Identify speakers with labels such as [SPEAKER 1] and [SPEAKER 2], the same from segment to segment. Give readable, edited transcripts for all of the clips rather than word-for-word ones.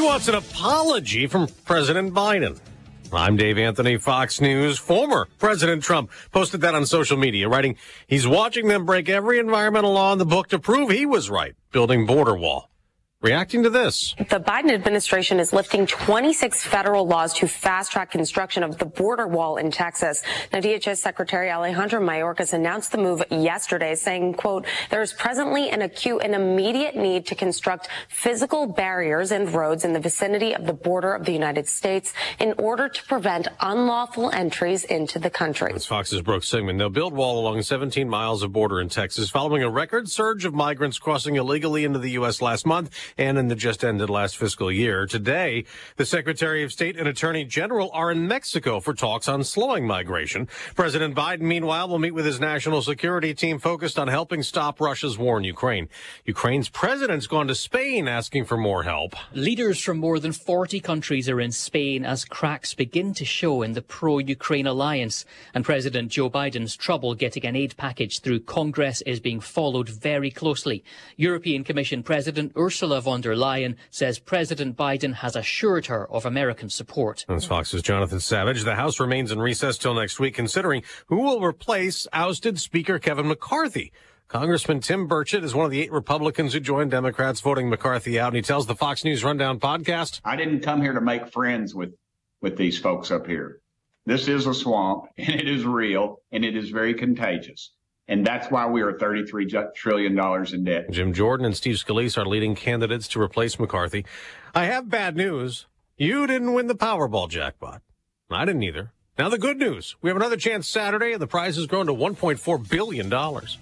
[SPEAKER 1] wants an apology from President Biden. I'm Dave Anthony, Fox News. Former President Trump posted that on social media, writing he's watching them break every environmental law in the book to prove he was right, building border wall. Reacting to this.
[SPEAKER 2] The Biden administration is lifting 26 federal laws to fast-track construction of the border wall in Texas. Now, DHS Secretary Alejandro Mayorkas announced the move yesterday, saying, quote, there is presently an acute and immediate need to construct physical barriers and roads in the vicinity of the border of the United States in order to prevent unlawful entries into the country.
[SPEAKER 1] That's Fox's Brooke Sigmund. They'll build wall along 17 miles of border in Texas following a record surge of migrants crossing illegally into the U.S. last month and in the just ended last fiscal year. Today, the Secretary of State and Attorney General are in Mexico for talks on slowing migration. President Biden, meanwhile, will meet with his national security team focused on helping stop Russia's war in Ukraine. Ukraine's president's gone to Spain asking for more help.
[SPEAKER 3] Leaders from more than 40 countries are in Spain as cracks begin to show in the pro-Ukraine alliance. And President Joe Biden's trouble getting an aid package through Congress is being followed very closely. European Commission President Ursula von der Leyen says President Biden has assured her of American support.
[SPEAKER 1] That's Fox's Jonathan Savage. The House remains in recess till next week, considering who will replace ousted Speaker Kevin McCarthy. Congressman Tim Burchett is one of the 8 Republicans who joined Democrats voting McCarthy out, and he tells the Fox News Rundown podcast,
[SPEAKER 4] I didn't come here to make friends with these folks up here. This is a swamp, and it is real, and it is very contagious. And that's why we are $33 trillion in debt.
[SPEAKER 1] Jim Jordan and Steve Scalise are leading candidates to replace McCarthy. I have bad news. You didn't win the Powerball jackpot. I didn't either. Now the good news. We have another chance Saturday, and the prize has grown to $1.4 billion.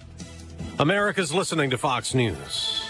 [SPEAKER 1] America's listening to Fox News.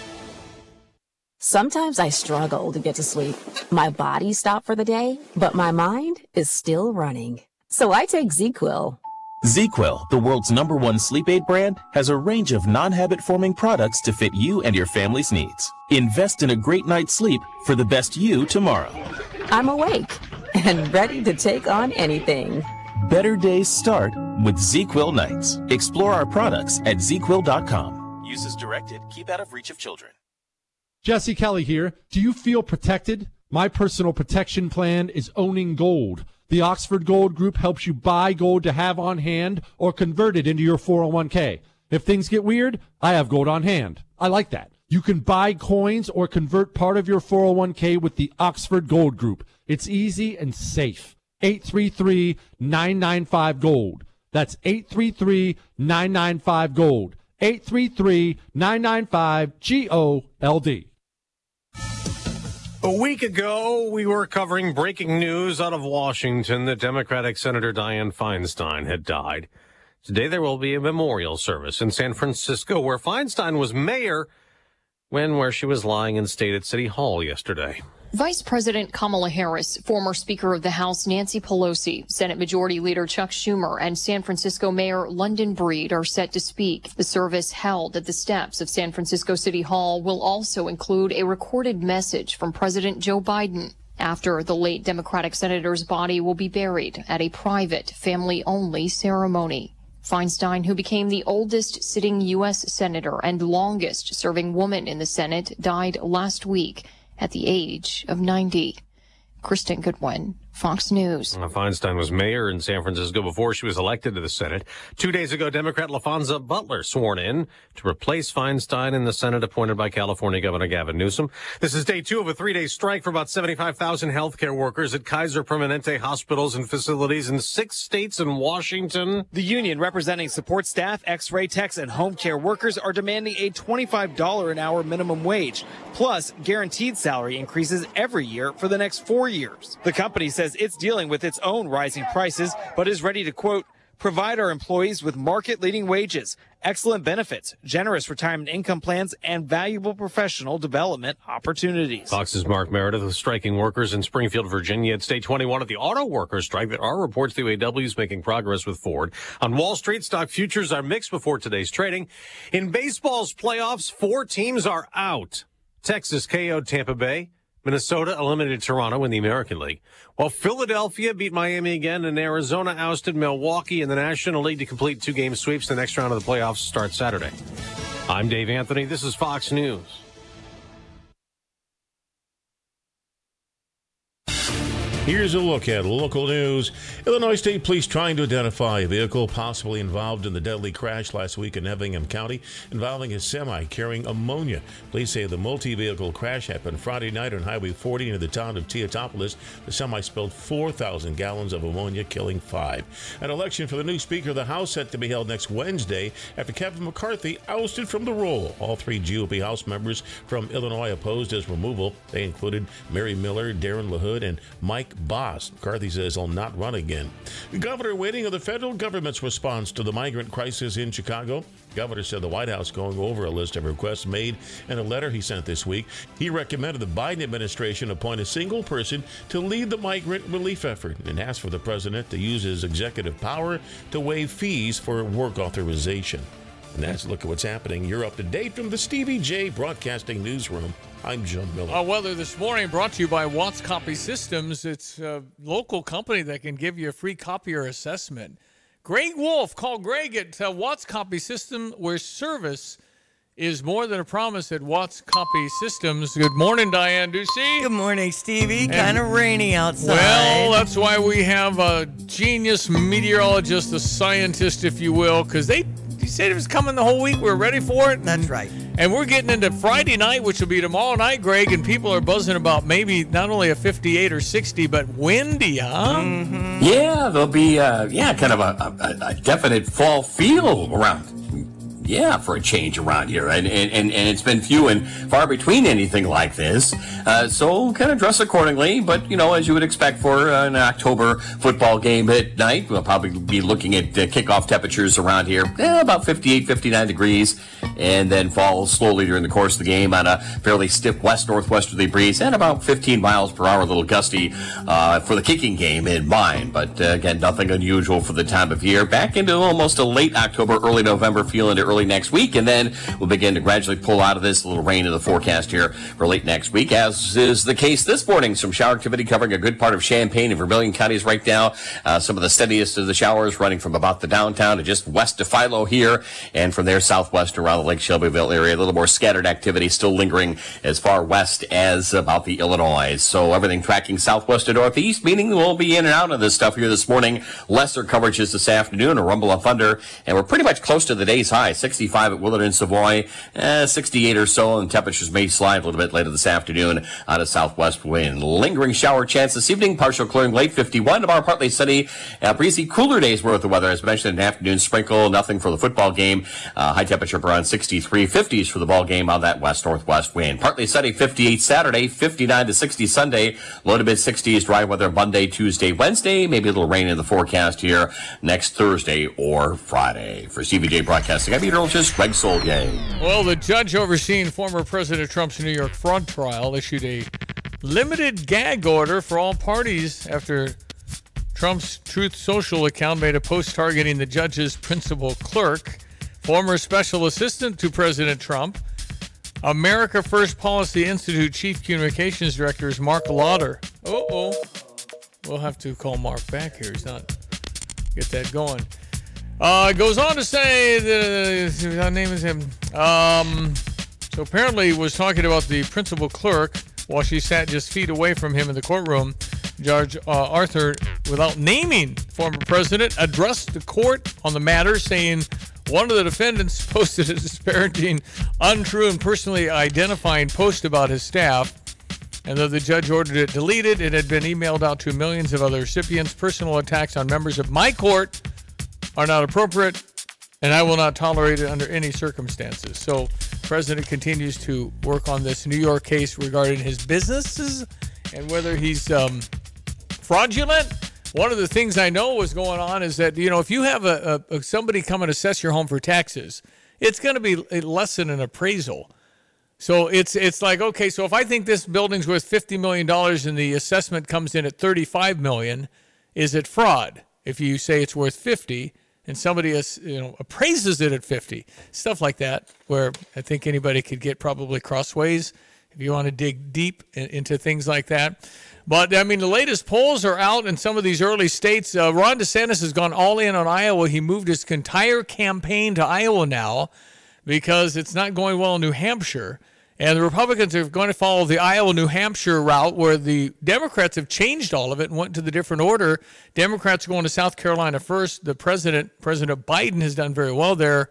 [SPEAKER 5] Sometimes I struggle to get to sleep. My body stopped for the day, but my mind is still running. So I take ZzzQuil.
[SPEAKER 6] ZzzQuil, the world's #1 sleep aid brand, has a range of non-habit-forming products to fit you and your family's needs. Invest in a great night's sleep for the best you tomorrow.
[SPEAKER 5] I'm awake and ready to take on anything.
[SPEAKER 6] Better days start with ZzzQuil nights. Explore our products at ZzzQuil.com. Use as directed. Keep out of reach of children.
[SPEAKER 7] Jesse Kelly here. Do you feel protected? My personal protection plan is owning gold. The Oxford Gold Group helps you buy gold to have on hand or convert it into your 401k. If things get weird, I have gold on hand. I like that. You can buy coins or convert part of your 401k with the Oxford Gold Group. It's easy and safe. 833-995-GOLD. That's 833-995-GOLD. 833-995-GOLD.
[SPEAKER 1] A week ago, we were covering breaking news out of Washington that Democratic Senator Dianne Feinstein had died. Today, there will be a memorial service in San Francisco where Feinstein was mayor where she was lying in state at City Hall yesterday.
[SPEAKER 8] Vice President Kamala Harris, former Speaker of the House Nancy Pelosi, Senate Majority Leader Chuck Schumer, and San Francisco Mayor London Breed are set to speak. The service held at the steps of San Francisco City Hall will also include a recorded message from President Joe Biden. After the late Democratic senator's body will be buried at a private, family-only ceremony. Feinstein, who became the oldest sitting U.S. senator and longest-serving woman in the Senate, died last week at the age of 90. Kristen Goodwin, Fox News.
[SPEAKER 1] Feinstein was mayor in San Francisco before she was elected to the Senate. 2 days ago, Democrat LaFonza Butler sworn in to replace Feinstein in the Senate appointed by California Governor Gavin Newsom. This is day 2 of a 3-day strike for about 75,000 healthcare workers at Kaiser Permanente hospitals and facilities in 6 states and Washington.
[SPEAKER 9] The union representing support staff, x-ray techs, and home care workers are demanding a $25 an hour minimum wage, plus guaranteed salary increases every year for the next 4 years. The company says it's dealing with its own rising prices, but is ready to, quote, provide our employees with market-leading wages, excellent benefits, generous retirement income plans, and valuable professional development opportunities.
[SPEAKER 1] Fox's Mark Meredith with striking workers in Springfield, Virginia. It's day 21 of the auto workers strike. There are reports the UAW is making progress with Ford. On Wall Street, stock futures are mixed before today's trading. In baseball's playoffs, 4 teams are out. Texas KO'd Tampa Bay. Minnesota eliminated Toronto in the American League, while Philadelphia beat Miami again and Arizona ousted Milwaukee in the National League to complete 2-game sweeps. The next round of the playoffs starts Saturday. I'm Dave Anthony. This is Fox News.
[SPEAKER 10] Here's a look at local news. Illinois State Police trying to identify a vehicle possibly involved in the deadly crash last week in Effingham County involving a semi carrying ammonia. Police say the multi-vehicle crash happened Friday night on Highway 40 near the town of Teotopolis. The semi spilled 4,000 gallons of ammonia, killing 5. An election for the new Speaker of the House set to be held next Wednesday after Kevin McCarthy ousted from the role. All 3 GOP House members from Illinois opposed his removal. They included Mary Miller, Darren LaHood, and Mike Boss. McCarthy says he'll not run again. The governor waiting on the federal government's response to the migrant crisis in Chicago. The governor said the White House going over a list of requests made in a letter he sent this week. He recommended the Biden administration appoint a single person to lead the migrant relief effort and asked for the president to use his executive power to waive fees for work authorization. And that's a look at what's happening. You're up to date from the Stevie J Broadcasting Newsroom. I'm John Miller.
[SPEAKER 11] Weather this morning brought to you by Watts Copy Systems. It's a local company that can give you a free copier assessment. Greg Wolf, call Greg at Watts Copy System, where service is more than a promise at Watts Copy Systems. Good morning, Diane Ducey.
[SPEAKER 12] Good morning, Stevie. Kind of rainy outside.
[SPEAKER 11] Well, that's why we have a genius meteorologist, a scientist, if you will, because he said it was coming the whole week. We're ready for it.
[SPEAKER 12] That's right.
[SPEAKER 11] And we're getting into Friday night, which will be tomorrow night, Greg, and people are buzzing about maybe not only a 58 or 60, but windy, huh?
[SPEAKER 12] Mm-hmm.
[SPEAKER 13] Yeah, there'll be, kind of a definite fall feel around. Yeah, for a change around here. And it's been few and far between anything like this. So kind of dress accordingly. But, as you would expect for an October football game at night, we'll probably be looking at kickoff temperatures around here, about 58, 59 degrees, and then fall slowly during the course of the game on a fairly stiff west-northwesterly breeze and about 15 miles per hour, a little gusty for the kicking game in mind. But, again, nothing unusual for the time of year. Back into almost a late October, early November feel into early next week, and then we'll begin to gradually pull out of this. A little rain in the forecast here for late next week, as is the case this morning. Some shower activity covering a good part of Champaign and Vermilion counties right now. Some of the steadiest of the showers running from about the downtown to just west of Philo here, and from there southwest around the Lake Shelbyville area. A little more scattered activity still lingering as far west as about the Illinois. So everything tracking southwest to northeast, meaning we'll be in and out of this stuff here this morning. Lesser coverages this afternoon, a rumble of thunder, and we're pretty much close to the day's high. 65 at Willard and Savoy, 68 or so, and temperatures may slide a little bit later this afternoon out of southwest wind. Lingering shower chance this evening, partial clearing late, 51. Tomorrow, partly sunny, breezy, cooler days worth of weather. As mentioned, an afternoon sprinkle, nothing for the football game. High temperature around 63, 50s for the ball game on that west-northwest wind. Partly sunny, 58 Saturday, 59 to 60 Sunday, low to mid-60s, dry weather Monday, Tuesday, Wednesday, maybe a little rain in the forecast here next Thursday or Friday. For CVJ Broadcasting, I'm meteorologist Greg Solgay.
[SPEAKER 11] Well, the judge overseeing former President Trump's New York fraud trial issued a limited gag order for all parties after Trump's Truth Social account made a post targeting the judge's principal clerk, former special assistant to President Trump, America First Policy Institute Chief Communications Director is Mark Lauder. We'll have to call Mark back here. He's not get that going. Goes on to say, the name is him. So apparently was talking about the principal clerk while she sat just feet away from him in the courtroom. Judge Arthur, without naming former president, addressed the court on the matter, saying one of the defendants posted a disparaging, untrue, and personally identifying post about his staff. And though the judge ordered it deleted, it had been emailed out to millions of other recipients. Personal attacks on members of my court are not appropriate, and I will not tolerate it under any circumstances. So the president continues to work on this New York case regarding his businesses and whether he's fraudulent. One of the things I know was going on is that, if you have somebody come and assess your home for taxes, it's going to be less than an appraisal. So it's like, okay, so if I think this building's worth $50 million and the assessment comes in at $35 million, is it fraud? If you say it's worth 50 and somebody appraises it at 50, stuff like that, where I think anybody could get probably crossways if you want to dig deep into things like that. But, the latest polls are out in some of these early states. Ron DeSantis has gone all in on Iowa. He moved his entire campaign to Iowa now because it's not going well in New Hampshire. And the Republicans are going to follow the Iowa-New Hampshire route where the Democrats have changed all of it and went to the different order. Democrats are going to South Carolina first. The President Biden, has done very well there.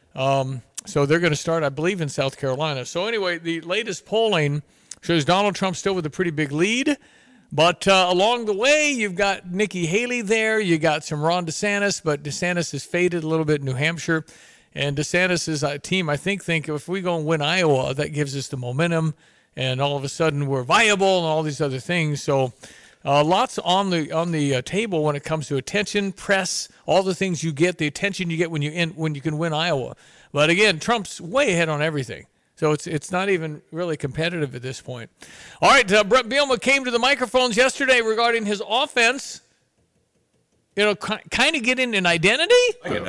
[SPEAKER 11] So they're going to start, I believe, in South Carolina. So anyway, the latest polling shows Donald Trump still with a pretty big lead. But along the way, you've got Nikki Haley there. You got some Ron DeSantis, but DeSantis has faded a little bit in New Hampshire. And DeSantis' team, I think if we go and win Iowa, that gives us the momentum, and all of a sudden we're viable and all these other things. So lots on the table when it comes to attention, press, all the things you get, the attention you get when you can win Iowa. But again, Trump's way ahead on everything. So it's not even really competitive at this point. All right, Brett Bielema came to the microphones yesterday regarding his offense. Kind of getting an identity?
[SPEAKER 14] Had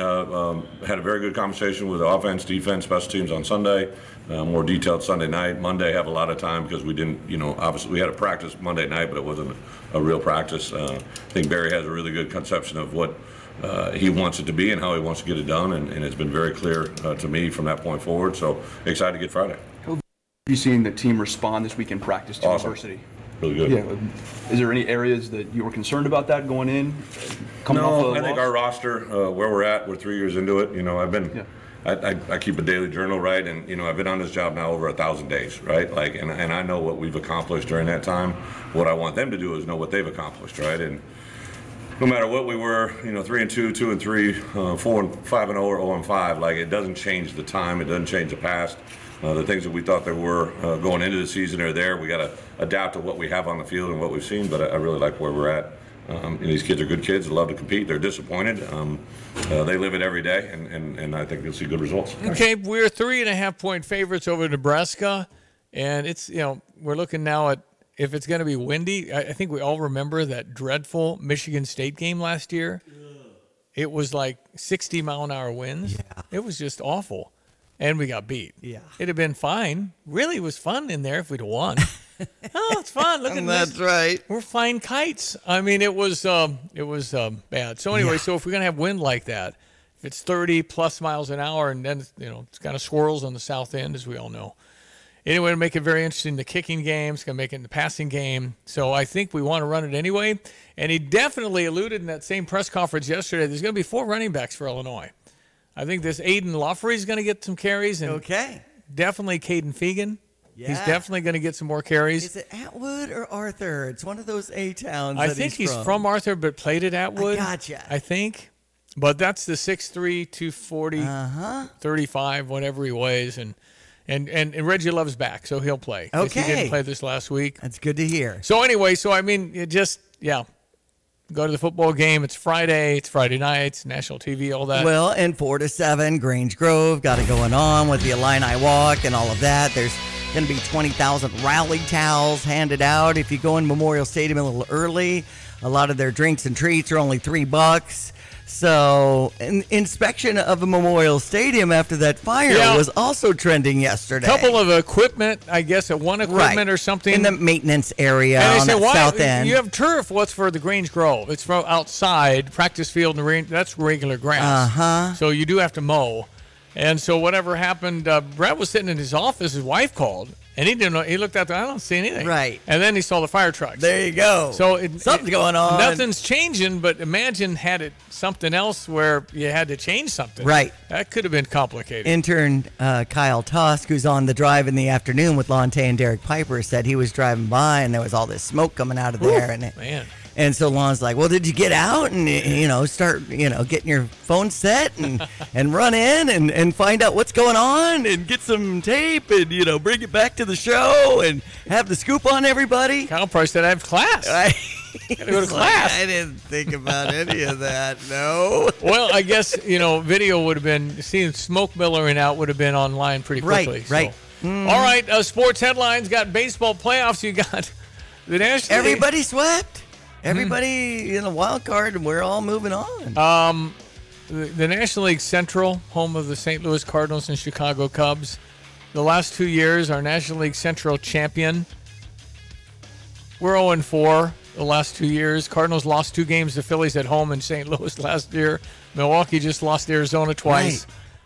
[SPEAKER 14] a very good conversation with the offense, defense, special teams on Sunday. More detailed Sunday night. Monday, have a lot of time because we didn't, obviously we had a practice Monday night, but it wasn't a real practice. I think Barry has a really good conception of what he wants it to be and how he wants to get it done, and it's been very clear to me from that point forward. So excited to get Friday.
[SPEAKER 15] How have you seen the team respond this week in practice to adversity?
[SPEAKER 14] Really good.
[SPEAKER 15] Yeah. Is there any areas that you were concerned about that going in?
[SPEAKER 14] No, I think our roster, where we're at, we're 3 years into it. I've been, I keep a daily journal, right? And I've been on this job now over 1,000 days, right? And I know what we've accomplished during that time. What I want them to do is know what they've accomplished, right? And no matter what we were, 3-2, 2-3, 4-5-0, or 0-5, it doesn't change the time. It doesn't change the past. The things that we thought there were going into the season are there. We got to adapt to what we have on the field and what we've seen, but I really like where we're at. These kids are good kids. They love to compete. They're disappointed. They live it every day, and I think you'll see good results.
[SPEAKER 11] Okay, we're 3.5-point favorites over Nebraska, and it's we're looking now at if it's going to be windy. I think we all remember that dreadful Michigan State game last year. It was like 60-mile-an-hour winds. Yeah. It was just awful. And we got beat. Yeah. It'd have been fine. Really, it was fun in there if we'd won. Oh, it's fun. Look at
[SPEAKER 12] this. That's right.
[SPEAKER 11] We're flying kites. I mean, it was bad. So anyway, so if we're going to have wind like that, if it's 30-plus miles an hour, and then, it's kind of swirls on the south end, as we all know. Anyway, it'll make it very interesting. The kicking game, it's going to make it in the passing game. So I think we want to run it anyway. And he definitely alluded in that same press conference yesterday, there's going to be 4 running backs for Illinois. I think this Aiden Loughery is going to get some carries. And definitely Caden Fegan. Yeah. He's definitely going to get some more carries.
[SPEAKER 12] Is it Atwood or Arthur? It's one of those A-towns.
[SPEAKER 11] I think he's from Arthur, but played at Atwood.
[SPEAKER 12] I gotcha.
[SPEAKER 11] I think. But that's the 6'3", 240, 35, whatever he weighs. And Reggie Love's back, so he'll play.
[SPEAKER 12] Okay.
[SPEAKER 11] He didn't play this last week.
[SPEAKER 12] That's good to hear.
[SPEAKER 11] So anyway, go to the football game. It's Friday. It's Friday night. It's national TV, all that.
[SPEAKER 12] Well, and 4 to 7, Grange Grove got it going on with the Illini Walk and all of that. There's going to be 20,000 rally towels handed out if you go in Memorial Stadium a little early. A lot of their drinks and treats are only $3. So, an inspection of the Memorial Stadium after that fire was also trending yesterday.
[SPEAKER 11] A couple of equipment, I guess, one equipment or something.
[SPEAKER 12] In the maintenance area on the south end.
[SPEAKER 11] You have turf. What's for the Grange Grove? It's from outside, practice field, and that's regular grass. So you do have to mow. And so whatever happened, Brett was sitting in his office. His wife called, and he didn't know. He looked out there. I don't see anything.
[SPEAKER 12] Right.
[SPEAKER 11] And then he saw the fire trucks.
[SPEAKER 12] There you go.
[SPEAKER 11] So
[SPEAKER 12] something's going on.
[SPEAKER 11] Nothing's changing, but imagine had it something else where you had to change something.
[SPEAKER 12] Right.
[SPEAKER 11] That could have been complicated.
[SPEAKER 12] Intern Kyle Tusk, who's on the drive in the afternoon with Lonte and Derek Piper, said he was driving by and there was all this smoke coming out of there. And so Lon's like, well, did you get out and, start, getting your phone set and run in and find out what's going on and get some tape and, bring it back to the show and have the scoop on everybody?
[SPEAKER 11] Kyle probably said I have class. Gotta go to class.
[SPEAKER 12] I didn't think about any of that, no.
[SPEAKER 11] Well, I guess, video would have been, seeing smoke billowing out would have been online pretty quickly.
[SPEAKER 12] Right.
[SPEAKER 11] All right, sports headlines, got baseball playoffs. You got the National League.
[SPEAKER 12] Everybody swept. Everybody in a wild card, and we're all moving on.
[SPEAKER 11] The National League Central, home of the St. Louis Cardinals and Chicago Cubs. The last 2 years, our National League Central champion. We're 0-4 the last 2 years. Cardinals lost 2 games to Phillies at home in St. Louis last year. Milwaukee just lost to Arizona twice.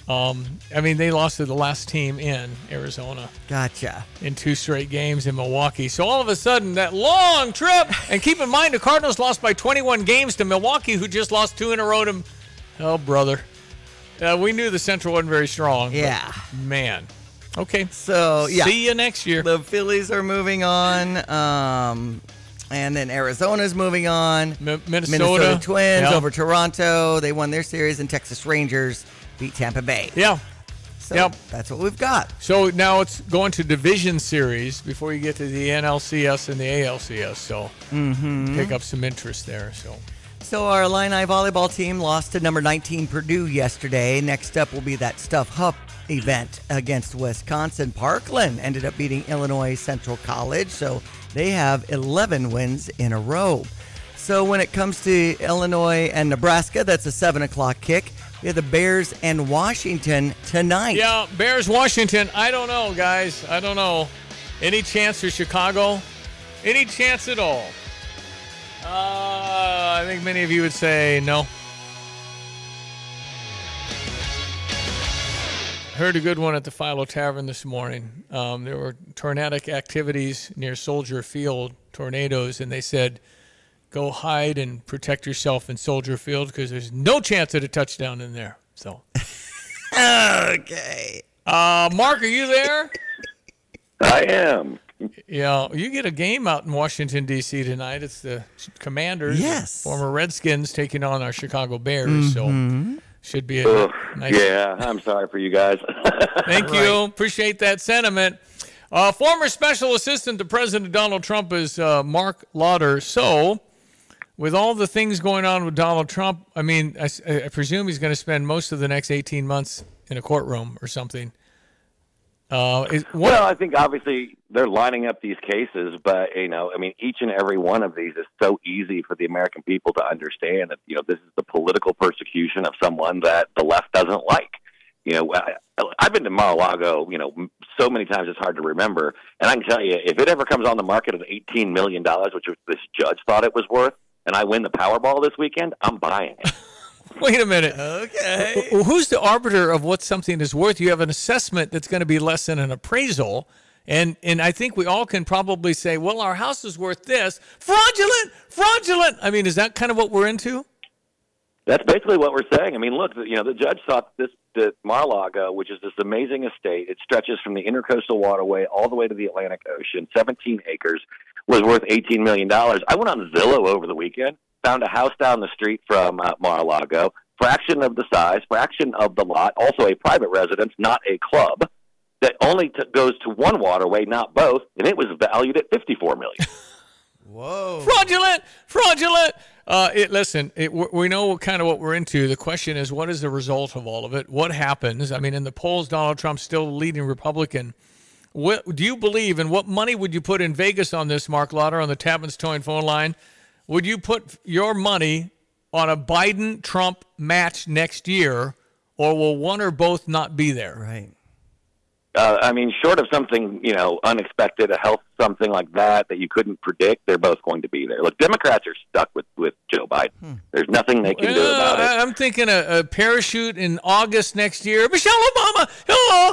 [SPEAKER 11] I mean, they lost to the last team in Arizona.
[SPEAKER 12] Gotcha.
[SPEAKER 11] In 2 straight games in Milwaukee. So all of a sudden, that long trip, and keep in mind, the Cardinals lost by 21 games to Milwaukee, who just lost 2 in a row to, oh, brother. We knew the Central wasn't very strong.
[SPEAKER 12] Yeah.
[SPEAKER 11] Man. Okay.
[SPEAKER 12] So, yeah.
[SPEAKER 11] See you next year.
[SPEAKER 12] The Phillies are moving on. And then Arizona's moving on.
[SPEAKER 11] Minnesota
[SPEAKER 12] Twins over Toronto. They won their series, and Texas Rangers beat Tampa Bay.
[SPEAKER 11] Yeah.
[SPEAKER 12] So that's what we've got.
[SPEAKER 11] So now it's going to division series before you get to the NLCS and the ALCS. So pick up some interest there.
[SPEAKER 12] So our Illini volleyball team lost to number 19 Purdue yesterday. Next up will be that Stuff Huff event against Wisconsin. Parkland ended up beating Illinois Central College. So they have 11 wins in a row. So when it comes to Illinois and Nebraska, that's a 7 o'clock kick. We have the Bears and Washington tonight.
[SPEAKER 11] Yeah, Bears-Washington. I don't know, guys. I don't know. Any chance for Chicago? Any chance at all? I think many of you would say no. Heard a good one at the Philo Tavern this morning. There were tornadic activities near Soldier Field, tornadoes, and they said, go hide and protect yourself in Soldier Field because there's no chance at a touchdown in there. So,
[SPEAKER 12] okay.
[SPEAKER 11] Mark, are you there?
[SPEAKER 16] I am.
[SPEAKER 11] Yeah, you get a game out in Washington, D.C. tonight. It's the Commanders, former Redskins, taking on our Chicago Bears. So, should be a nice.
[SPEAKER 16] Yeah, I'm sorry for you guys.
[SPEAKER 11] Thank you. Appreciate that sentiment. Former special assistant to President Donald Trump is Mark Lauder. So, with all the things going on with Donald Trump, I mean, I presume he's going to spend most of the next 18 months in a courtroom or something.
[SPEAKER 16] Well, I think obviously they're lining up these cases, but, each and every one of these is so easy for the American people to understand that, this is the political persecution of someone that the left doesn't like. I've been to Mar-a-Lago, so many times it's hard to remember. And I can tell you, if it ever comes on the market at $18 million, which this judge thought it was worth, and I win the Powerball this weekend, I'm buying it.
[SPEAKER 11] Wait a minute.
[SPEAKER 12] Okay.
[SPEAKER 11] Who's the arbiter of what something is worth? You have an assessment that's going to be less than an appraisal. And I think we all can probably say, well, our house is worth this. Fraudulent. I mean, is that kind of what we're into?
[SPEAKER 16] That's basically what we're saying. I mean, look, the judge thought that Mar-a-Lago, which is this amazing estate, it stretches from the Intercoastal Waterway all the way to the Atlantic Ocean, 17 acres, was worth $18 million. I went on Zillow over the weekend, found a house down the street from Mar-a-Lago, fraction of the size, fraction of the lot, also a private residence, not a club, that only goes to one waterway, not both, and it was valued at $54 million.
[SPEAKER 12] Whoa.
[SPEAKER 11] Fraudulent. We know kind of what we're into. The question is, what is the result of all of it? What happens? I mean, in the polls, Donald Trump's still the leading Republican. What do you believe, and what money would you put in Vegas on this, Mark Lauder, on the Tapman's Towing phone line? Would you put your money on a Biden-Trump match next year, or will one or both not be there?
[SPEAKER 12] Right.
[SPEAKER 16] Short of something, unexpected, a health something like that you couldn't predict, they're both going to be there. Look, Democrats are stuck with Joe Biden. There's nothing they can do about it.
[SPEAKER 11] I'm thinking a parachute in August next year. Michelle Obama, hello.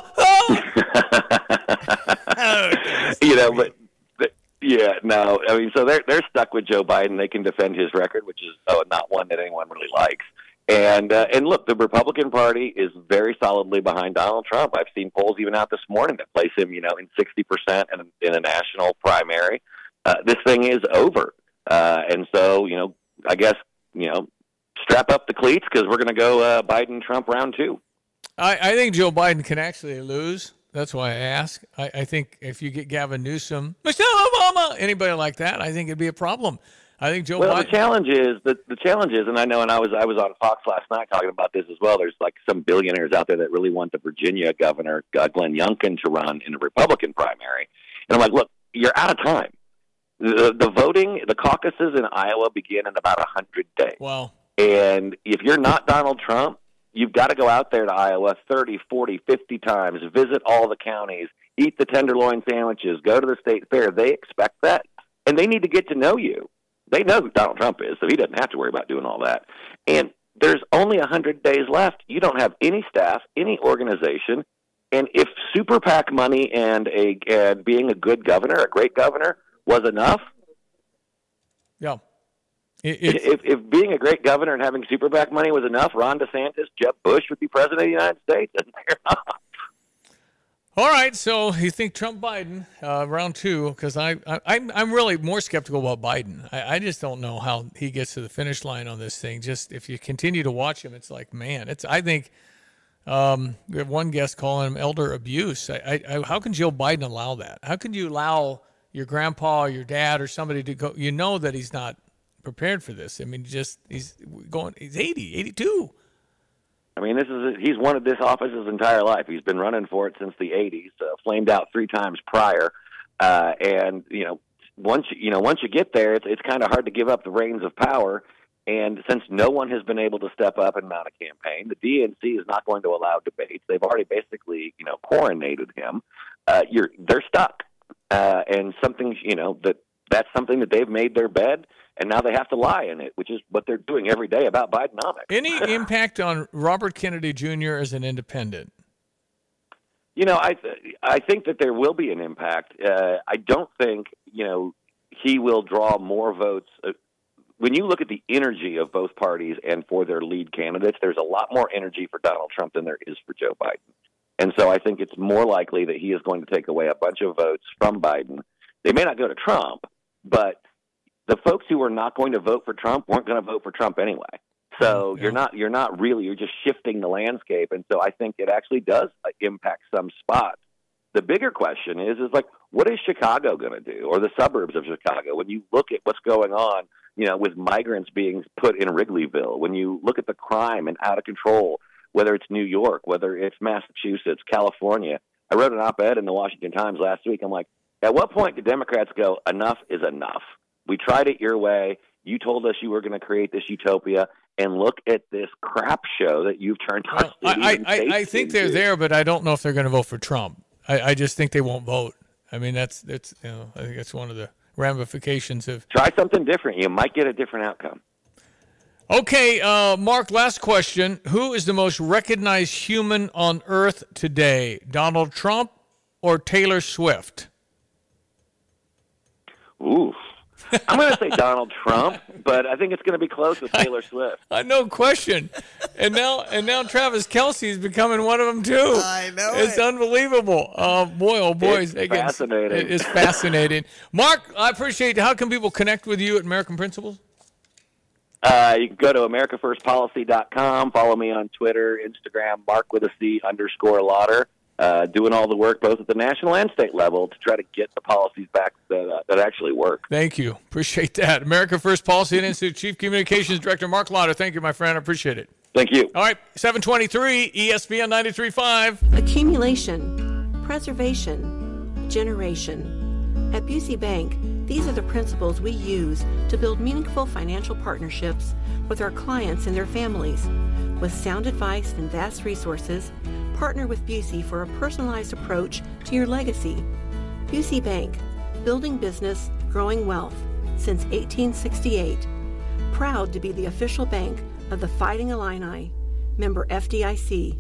[SPEAKER 16] So they're stuck with Joe Biden. They can defend his record, which is not one that anyone really likes. And look, the Republican Party is very solidly behind Donald Trump. I've seen polls even out this morning that place him, in 60% in a national primary. This thing is over. And so, I guess, strap up the cleats because we're going to go Biden-Trump round 2.
[SPEAKER 11] I think Joe Biden can actually lose. That's why I ask. I think if you get Gavin Newsom, Michelle Obama, anybody like that, I think it'd be a problem. I think Joe Biden.
[SPEAKER 16] The challenge is, and I know, and I was on Fox last night talking about this as well. There's like some billionaires out there that really want the Virginia governor, Glenn Youngkin, to run in a Republican primary. And I'm like, look, you're out of time. The voting, the caucuses in Iowa begin in about 100 days.
[SPEAKER 11] Wow.
[SPEAKER 16] And if you're not Donald Trump, you've got to go out there to Iowa 30, 40, 50 times, visit all the counties, eat the tenderloin sandwiches, go to the state fair. They expect that, and they need to get to know you. They know who Donald Trump is, so he doesn't have to worry about doing all that. And there's only 100 days left. You don't have any staff, any organization. And if super PAC money and being a good governor, a great governor, was enough,
[SPEAKER 11] yeah.
[SPEAKER 16] If being a great governor and having super PAC money was enough, Ron DeSantis, Jeb Bush would be president of the United States. And they're not.
[SPEAKER 11] All right, so you think Trump-Biden, round two, because I'm really more skeptical about Biden. I just don't know how he gets to the finish line on this thing. Just if you continue to watch him, it's like, man, I think we have one guest calling him elder abuse. How can Joe Biden allow that? How can you allow your grandpa or your dad or somebody to go, you know that he's not prepared for this. I mean, he's 80, 82.
[SPEAKER 16] I mean, he's wanted this office his entire life. He's been running for it since the 80s, flamed out 3 times prior. And, once you get there, it's kind of hard to give up the reins of power. And since no one has been able to step up and mount a campaign, the DNC is not going to allow debates. They've already basically, coronated him. They're stuck. And something, that's something that they've made their bed, and now they have to lie in it, which is what they're doing every day about Bidenomics.
[SPEAKER 11] Any impact on Robert Kennedy Jr. as an independent?
[SPEAKER 16] I think that there will be an impact. I don't think, he will draw more votes. When you look at the energy of both parties and for their lead candidates, there's a lot more energy for Donald Trump than there is for Joe Biden. And so I think it's more likely that he is going to take away a bunch of votes from Biden. They may not go to Trump, but the folks who are not going to vote for Trump weren't going to vote for Trump anyway. So you're just shifting the landscape. And so I think it actually does impact some spots. The bigger question is what is Chicago going to do, or the suburbs of Chicago? When you look at what's going on, with migrants being put in Wrigleyville, when you look at the crime and out of control, whether it's New York, whether it's Massachusetts, California. I wrote an op-ed in the Washington Times last week. I'm like, at what point do Democrats go, enough is enough? We tried it your way. You told us you were going to create this utopia, and look at this crap show that you've turned our city
[SPEAKER 11] I think they're there, but I don't know if they're going to vote for Trump. I just think they won't vote. I mean, I think that's one of the ramifications of...
[SPEAKER 16] Try something different. You might get a different outcome.
[SPEAKER 11] Okay, Mark, last question. Who is the most recognized human on Earth today, Donald Trump or Taylor Swift?
[SPEAKER 16] Ooh. I'm going to say Donald Trump, but I think it's going to be close with Taylor Swift.
[SPEAKER 11] No question. And now Travis Kelce is becoming one of them too.
[SPEAKER 12] I know
[SPEAKER 11] it's unbelievable. Boy,
[SPEAKER 16] it's fascinating.
[SPEAKER 11] It's fascinating. Mark, I appreciate it. How can people connect with you at American Principles?
[SPEAKER 16] You can go to AmericaFirstPolicy.com. Follow me on Twitter, Instagram, Mark_Lauder. Doing all the work both at the national and state level to try to get the policies back that actually work.
[SPEAKER 11] Thank you. Appreciate that. America First Policy and Institute Chief Communications Director Mark Lauder. Thank you, my friend. I appreciate it.
[SPEAKER 16] Thank you.
[SPEAKER 11] All right, 723 ESPN 93.5.
[SPEAKER 17] Accumulation, preservation, generation. At Busey Bank, these are the principles we use to build meaningful financial partnerships with our clients and their families. With sound advice and vast resources, partner with Busey for a personalized approach to your legacy. Busey Bank, building business, growing wealth since 1868. Proud to be the official bank of the Fighting Illini. Member FDIC.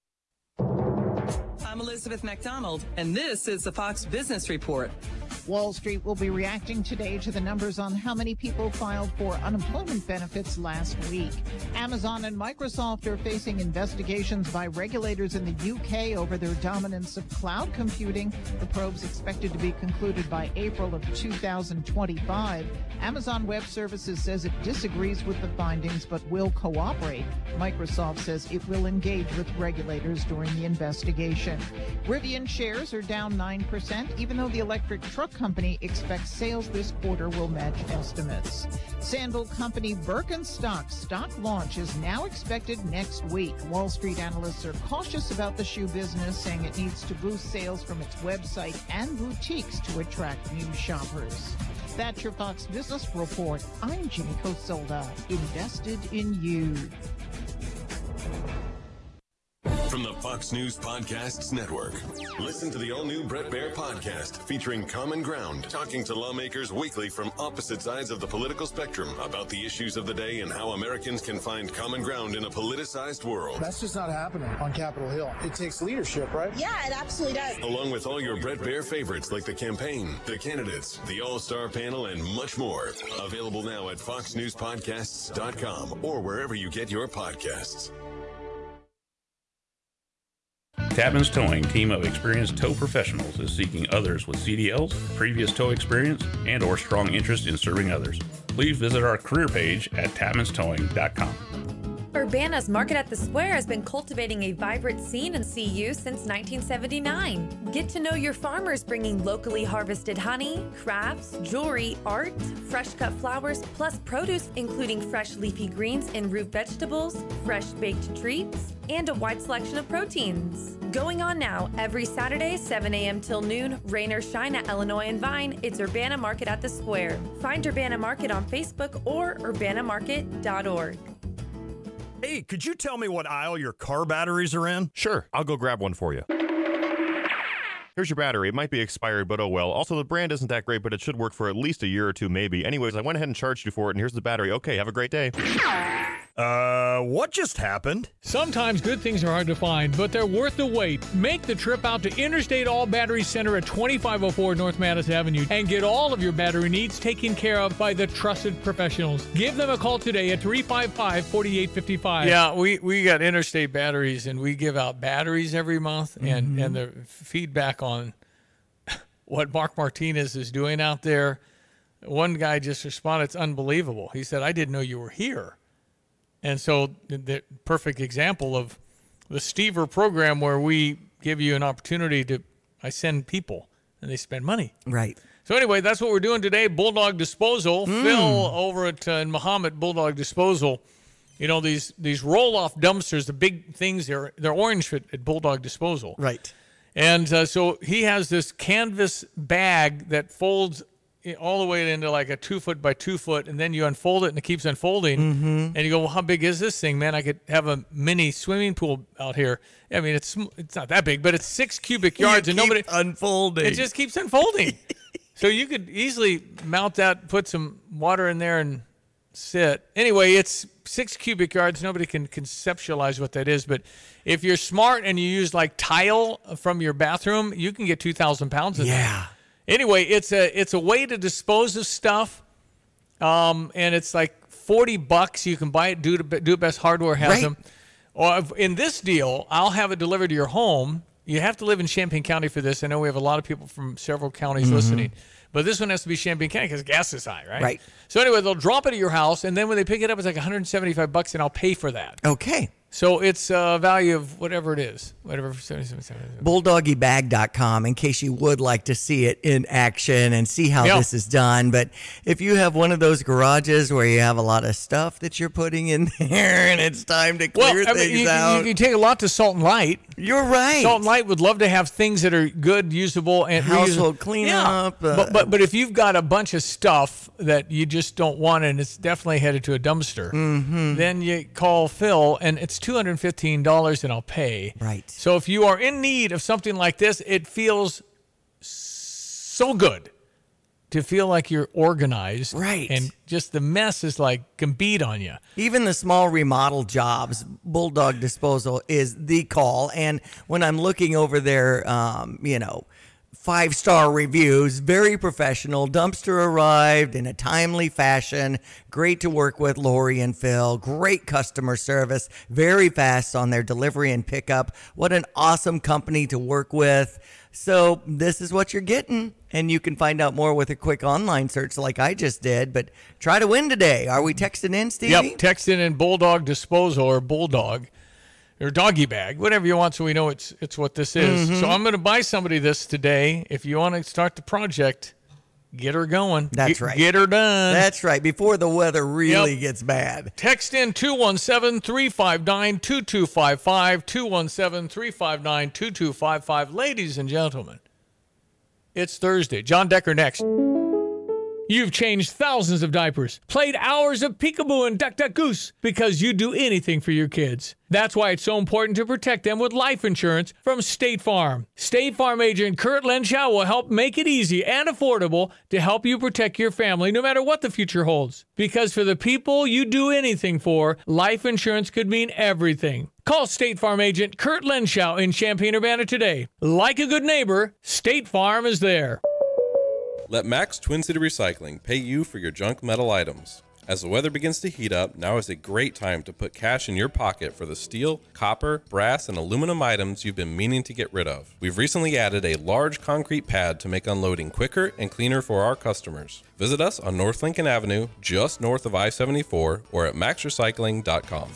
[SPEAKER 18] I'm Elizabeth McDonald, and this is the Fox Business Report.
[SPEAKER 19] Wall Street will be reacting today to the numbers on how many people filed for unemployment benefits last week. Amazon and Microsoft are facing investigations by regulators in the UK over their dominance of cloud computing. The probe's expected to be concluded by April of 2025. Amazon Web Services says it disagrees with the findings but will cooperate. Microsoft says it will engage with regulators during the investigation. Rivian shares are down 9%, even though the electric truck company expects sales this quarter will match estimates. Sandal company Birkenstock stock launch is now expected next week. Wall Street analysts are cautious about the shoe business, saying it needs to boost sales from its website and boutiques to attract new shoppers. That's your Fox Business Report. I'm Ginny Cosolda, invested in you.
[SPEAKER 20] From the Fox News Podcasts Network. Listen to the all-new Bret Baier podcast featuring Common Ground, talking to lawmakers weekly from opposite sides of the political spectrum about the issues of the day and how Americans can find common ground in a politicized world.
[SPEAKER 21] That's just not happening on Capitol Hill. It takes leadership, right?
[SPEAKER 22] Yeah, it absolutely does.
[SPEAKER 20] Along with all your Bret Baier favorites like the campaign, the candidates, the all-star panel, and much more. Available now at foxnewspodcasts.com or wherever you get your podcasts.
[SPEAKER 23] Tapman's Towing, team of experienced tow professionals, is seeking others with CDLs, previous tow experience, and or strong interest in serving others. Please visit our career page at tapmanstowing.com.
[SPEAKER 24] Urbana's Market at the Square has been cultivating a vibrant scene in CU since 1979. Get to know your farmers bringing locally harvested honey, crafts, jewelry, art, fresh cut flowers, plus produce including fresh leafy greens and root vegetables, fresh baked treats, and a wide selection of proteins. Going on now, every Saturday, 7 a.m. till noon, rain or shine at Illinois and Vine, it's Urbana Market at the Square. Find Urbana Market on Facebook or urbanamarket.org.
[SPEAKER 25] Hey, could you tell me what aisle your car batteries are in?
[SPEAKER 26] Sure, I'll go grab one for you. Here's your battery. It might be expired, but oh well. Also, the brand isn't that great, but it should work for at least a year or two, maybe. Anyways, I went ahead and charged you for it, and here's the battery. Okay, have a great day.
[SPEAKER 25] What just happened?
[SPEAKER 11] Sometimes good things are hard to find, but they're worth the wait. Make the trip out to Interstate All Battery Center at 2504 North Madison Avenue and get all of your battery needs taken care of by the trusted professionals. Give them a call today at 355-4855. Yeah, we got Interstate Batteries, and we give out batteries every month, and the feedback on what Mark Martinez is doing out there. One guy just responded, it's unbelievable. He said, I didn't know you were here. And so the perfect example of the Stever program where we give you an opportunity to, I send people and they spend money.
[SPEAKER 12] Right.
[SPEAKER 11] So anyway, that's what we're doing today. Bulldog Disposal. Phil over at Muhammad Bulldog Disposal. You know, these roll-off dumpsters, the big things, they're orange at Bulldog Disposal.
[SPEAKER 12] Right.
[SPEAKER 11] And so he has this canvas bag that folds all the way into like a 2 foot by 2 foot, and then you unfold it and it keeps unfolding. And you go, well, how big is this thing, man? I could have a mini swimming pool out here. I mean, it's not that big, but it's 6 cubic yards, and nobody
[SPEAKER 12] unfolding.
[SPEAKER 11] It just keeps unfolding. So you could easily mount that, put some water in there, and sit. Anyway, it's 6 cubic yards. Nobody can conceptualize what that is, but if you're smart and you use like tile from your bathroom, you can get 2,000 pounds in there. Anyway, it's a way to dispose of stuff, and it's like $40. You can buy it. Do Best Hardware has them. Or in this deal, I'll have it delivered to your home. You have to live in Champaign County for this. I know we have a lot of people from several counties listening, but this one has to be Champaign County because gas is high, right? Right. So anyway, they'll drop it at your house, and then when they pick it up, it's like $175, and I'll pay for that.
[SPEAKER 12] Okay.
[SPEAKER 11] So it's a value of whatever it is, whatever.
[SPEAKER 12] BulldoggyBag.com in case you would like to see it in action and see how this is done. But if you have one of those garages where you have a lot of stuff that you're putting in there and it's time to clear things out.
[SPEAKER 11] You take a lot to Salt and Light.
[SPEAKER 12] You're right.
[SPEAKER 11] Salt and Light would love to have things that are good, usable, and
[SPEAKER 12] household cleanup.
[SPEAKER 11] But if you've got a bunch of stuff that you just don't want and it's definitely headed to a dumpster, then you call Phil, and it's $215 and I'll pay.
[SPEAKER 12] Right.
[SPEAKER 11] So if you are in need of something like this, it feels so good to feel like you're organized.
[SPEAKER 12] Right.
[SPEAKER 11] And just the mess is like can beat on you.
[SPEAKER 12] Even the small remodel jobs, Bulldog Disposal is the call. And when I'm looking over their, 5-star reviews, very professional. Dumpster arrived in a timely fashion. Great to work with Lori and Phil. Great customer service. Very fast on their delivery and pickup. What an awesome company to work with. So this is what you're getting. And you can find out more with a quick online search like I just did. But try to win today. Are we texting in, Stevie?
[SPEAKER 11] Yep, texting in Bulldog Disposal or Bulldog. Or doggy bag, whatever you want, so we know it's what this is. So I'm going to buy somebody this today. If you want to start the project, get her going.
[SPEAKER 12] That's right.
[SPEAKER 11] Get her done.
[SPEAKER 12] That's right, before the weather really gets bad.
[SPEAKER 11] Text in 217-359-2255, 217-359-2255. Ladies and gentlemen, it's Thursday. John Decker next. You've changed thousands of diapers, played hours of peekaboo and duck, duck, goose because you do anything for your kids. That's why it's so important to protect them with life insurance from State Farm. State Farm agent Kurt Lenschow will help make it easy and affordable to help you protect your family no matter what the future holds. Because for the people you do anything for, life insurance could mean everything. Call State Farm agent Kurt Lenschow in Champaign-Urbana today. Like a good neighbor, State Farm is there.
[SPEAKER 2] Let Max Twin City Recycling pay you for your junk metal items. As the weather begins to heat up, now is a great time to put cash in your pocket for the steel, copper, brass, and aluminum items you've been meaning to get rid of. We've recently added a large concrete pad to make unloading quicker and cleaner for our customers. Visit us on North Lincoln Avenue, just north of I-74, or at maxrecycling.com.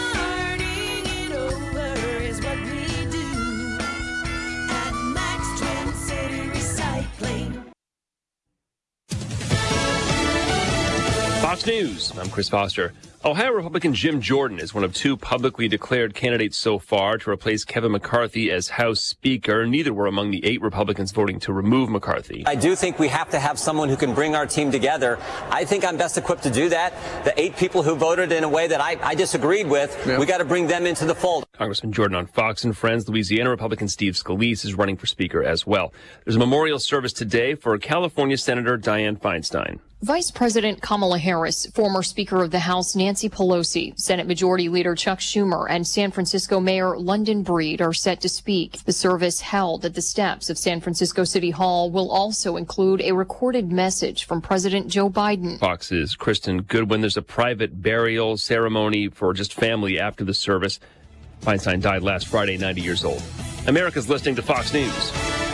[SPEAKER 3] Fox News, I'm Chris Foster. Ohio Republican Jim Jordan is one of two publicly declared candidates so far to replace Kevin McCarthy as House Speaker. Neither were among the 8 Republicans voting to remove McCarthy.
[SPEAKER 4] I do think we have to have someone who can bring our team together. I think I'm best equipped to do that. The 8 people who voted in a way that I disagreed with, we got to bring them into the fold.
[SPEAKER 3] Congressman Jordan on Fox and Friends. Louisiana Republican Steve Scalise is running for Speaker as well. There's a memorial service today for California Senator Dianne Feinstein.
[SPEAKER 8] Vice President Kamala Harris, former Speaker of the House Nancy Pelosi, Senate Majority Leader Chuck Schumer, and San Francisco Mayor London Breed are set to speak. The service held at the steps of San Francisco City Hall will also include a recorded message from President Joe Biden.
[SPEAKER 3] Fox's Kristen Goodwin. There's a private burial ceremony for just family after the service. Feinstein died last Friday, 90 years old. America's listening to Fox News.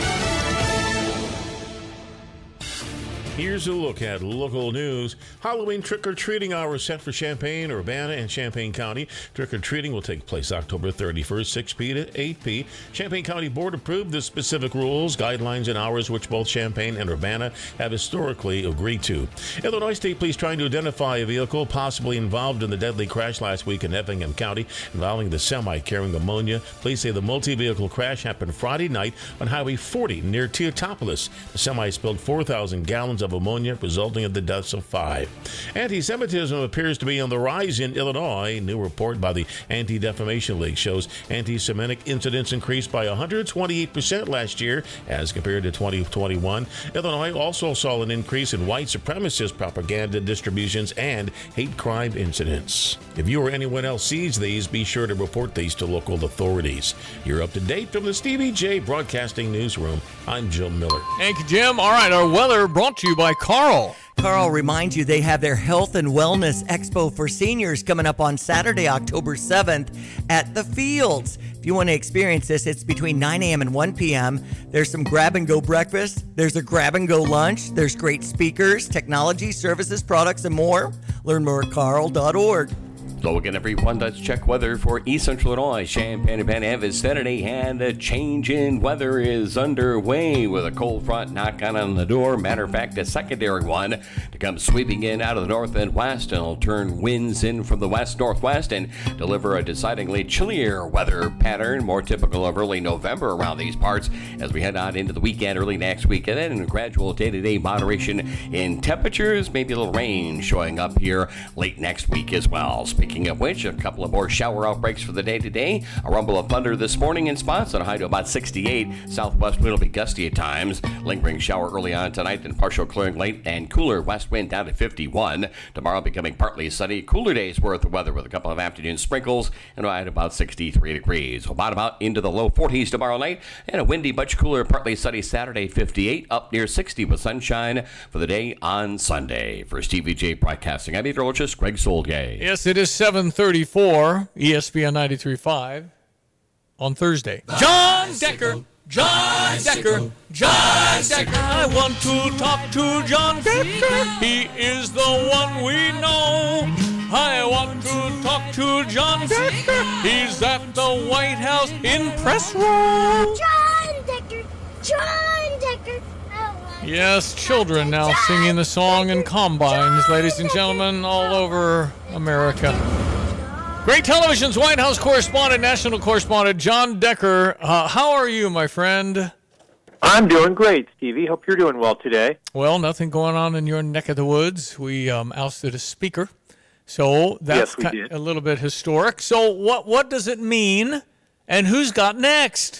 [SPEAKER 10] Here's a look at local news. Halloween trick-or-treating hours set for Champaign, Urbana, and Champaign County. Trick-or-treating will take place October 31st, 6 p. to 8 p. Champaign County Board approved the specific rules, guidelines, and hours which both Champaign and Urbana have historically agreed to. Illinois State Police trying to identify a vehicle possibly involved in the deadly crash last week in Effingham County involving the semi carrying ammonia. Police say the multi-vehicle crash happened Friday night on Highway 40 near Teotopolis. The semi spilled 4,000 gallons of ammonia, resulting in the deaths of 5. Anti-Semitism appears to be on the rise in Illinois. A new report by the Anti-Defamation League shows anti-Semitic incidents increased by 128% last year as compared to 2021. Illinois also saw an increase in white supremacist propaganda distributions and hate crime incidents. If you or anyone else sees these, be sure to report these to local authorities. You're up to date from the Stevie J Broadcasting Newsroom. I'm Jim Miller.
[SPEAKER 11] Thank you, Jim. All right, our weather brought to you by Carl.
[SPEAKER 12] Carl reminds you they have their Health and Wellness Expo for seniors coming up on Saturday, October 7th at the Fields. If you want to experience this, it's between 9 a.m. and 1 p.m. There's some grab-and-go breakfast. There's a grab-and-go lunch. There's great speakers, technology, services, products, and more. Learn more at carl.org.
[SPEAKER 13] Hello again, everyone. Let's check weather for East Central Illinois. Champaign-Urbana is Saturday, and the change in weather is underway with a cold front knocking on the door. Matter of fact, a secondary one to come sweeping in out of the north and west, and will turn winds in from the west-northwest and deliver a decidedly chillier weather pattern, more typical of early November around these parts as we head on into the weekend, early next week, and then a gradual day-to-day moderation in temperatures, maybe a little rain showing up here late next week as well. Speaking of which, a couple of more shower outbreaks for the day today. A rumble of thunder this morning in spots on a high to about 68. Southwest wind will be gusty at times. Lingering shower early on tonight, then partial clearing late, and cooler west wind down to 51. Tomorrow becoming partly sunny. Cooler days worth of weather with a couple of afternoon sprinkles and at about 63 degrees. We'll bottom out into the low 40s tomorrow night, and a windy, much cooler, partly sunny Saturday, 58, up near 60 with sunshine for the day on Sunday. For Stevie J Broadcasting, I'm meteorologist Greg Solgay.
[SPEAKER 11] Yes, it is 7:34, ESPN 93.5 on Thursday. John Decker, John Decker, John Decker. I want to talk to John Decker. He is the one we know. I want to talk to John Decker. He's at the White House in press room.
[SPEAKER 5] John Decker, John Decker.
[SPEAKER 11] Yes, children now singing the song in combines, ladies and gentlemen, all over America. Great Television's White House correspondent, national correspondent, John Decker. How are you, my friend?
[SPEAKER 1] I'm doing great, Stevie. Hope you're doing well today.
[SPEAKER 11] Well, nothing going on in your neck of the woods. We ousted a speaker, so that's a little bit historic. So what does it mean, and who's got next?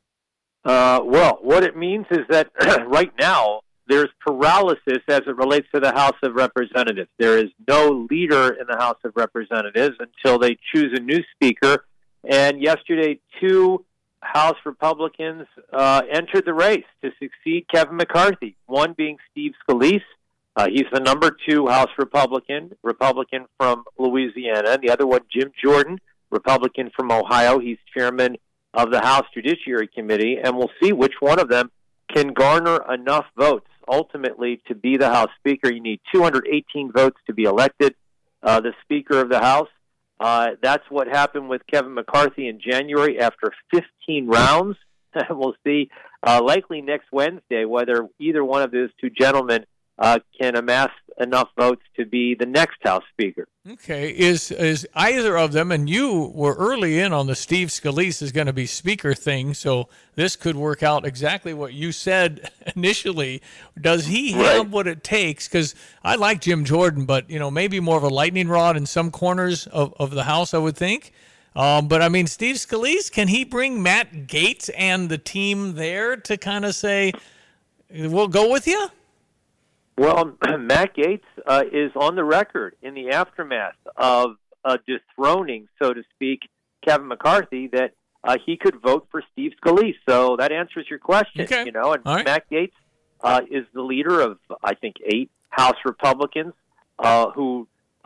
[SPEAKER 1] Well, what it means is that right now there's paralysis as it relates to the House of Representatives. There is no leader in the House of Representatives until they choose a new speaker. And yesterday, 2 House Republicans entered the race to succeed Kevin McCarthy, one being Steve Scalise. He's the number 2 House Republican from Louisiana, and the other one, Jim Jordan, Republican from Ohio. He's chairman of the House Judiciary Committee, and we'll see which one of them can garner enough votes ultimately to be the House Speaker. You need 218 votes to be elected the Speaker of the House. That's what happened with Kevin McCarthy in January after 15 rounds. We'll see likely next Wednesday whether either one of those 2 gentlemen can amass enough votes to be the next House Speaker.
[SPEAKER 11] Okay. Is either of them, and you were early in on the Steve Scalise is going to be Speaker thing, so this could work out exactly what you said initially. Does he have what it takes? Because I like Jim Jordan, but maybe more of a lightning rod in some corners of the House, I would think. But I mean, Steve Scalise, can he bring Matt Gaetz and the team there to kind of say, we'll go with you?
[SPEAKER 1] Well, Matt Gaetz is on the record in the aftermath of dethroning, so to speak, Kevin McCarthy, that he could vote for Steve Scalise. So that answers your question.
[SPEAKER 11] Okay.
[SPEAKER 1] And Matt Gaetz is the leader of, I think, 8 House Republicans who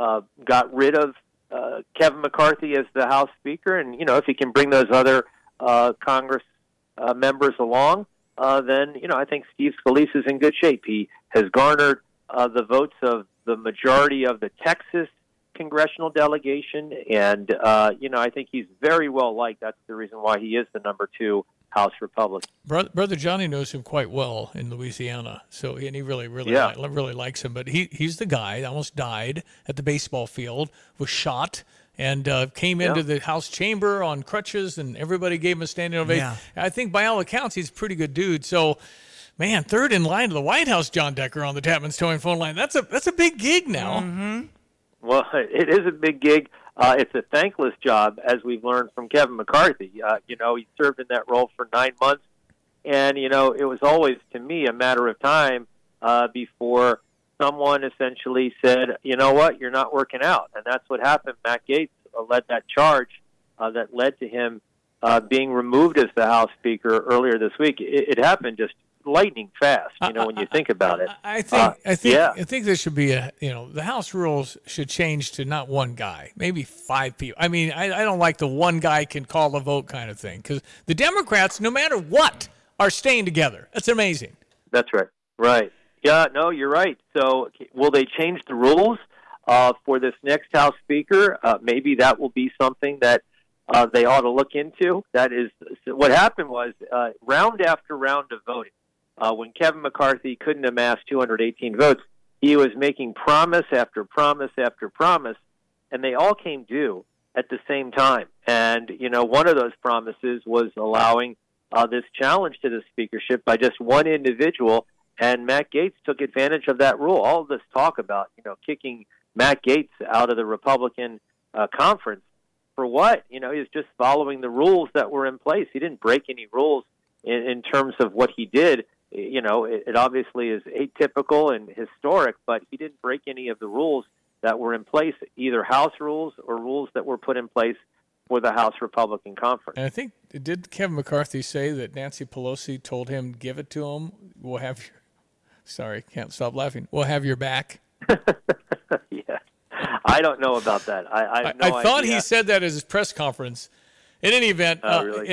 [SPEAKER 1] got rid of Kevin McCarthy as the House Speaker. And, if he can bring those other Congress members along, then, I think Steve Scalise is in good shape. He has garnered the votes of the majority of the Texas congressional delegation, and, I think he's very well liked. That's the reason why he is the number 2 House Republican.
[SPEAKER 11] Brother Johnny knows him quite well in Louisiana, and he really likes him. But he's the guy that almost died at the baseball field, was shot, and came into the House chamber on crutches, and everybody gave him a standing ovation. Yeah. I think by all accounts, he's a pretty good dude. So, man, third in line to the White House, John Decker on the Tapman's Towing phone line. That's a big gig now.
[SPEAKER 12] Mm-hmm.
[SPEAKER 1] Well, it is a big gig. It's a thankless job, as we've learned from Kevin McCarthy. He served in that role for 9 months, and, it was always, to me, a matter of time before someone essentially said, you know what, you're not working out. And that's what happened. Matt Gaetz led that charge that led to him being removed as the House Speaker earlier this week. It happened just lightning fast, when you think about it.
[SPEAKER 11] I think there should be the House rules should change to not one guy, maybe 5 people. I mean, I don't like the one guy can call the vote kind of thing, because the Democrats, no matter what, are staying together. That's amazing.
[SPEAKER 1] That's right. Right. Yeah, no, you're right. So will they change the rules for this next House Speaker? Maybe that will be something that they ought to look into. That is, what happened was round after round of voting, when Kevin McCarthy couldn't amass 218 votes, he was making promise after promise after promise, and they all came due at the same time. And, one of those promises was allowing this challenge to the speakership by just one individual, and Matt Gaetz took advantage of that rule. All of this talk about, kicking Matt Gaetz out of the Republican conference, for what? He was just following the rules that were in place. He didn't break any rules in terms of what he did. It obviously is atypical and historic, but he didn't break any of the rules that were in place, either House rules or rules that were put in place for the House Republican Conference.
[SPEAKER 11] And I think, did Kevin McCarthy say that Nancy Pelosi told him, give it to him, we'll have your, sorry, can't stop laughing, we'll have your back?
[SPEAKER 1] Yeah. I don't know about that. I have no
[SPEAKER 11] I thought
[SPEAKER 1] idea.
[SPEAKER 11] he said that at his press conference. In any event,
[SPEAKER 1] really?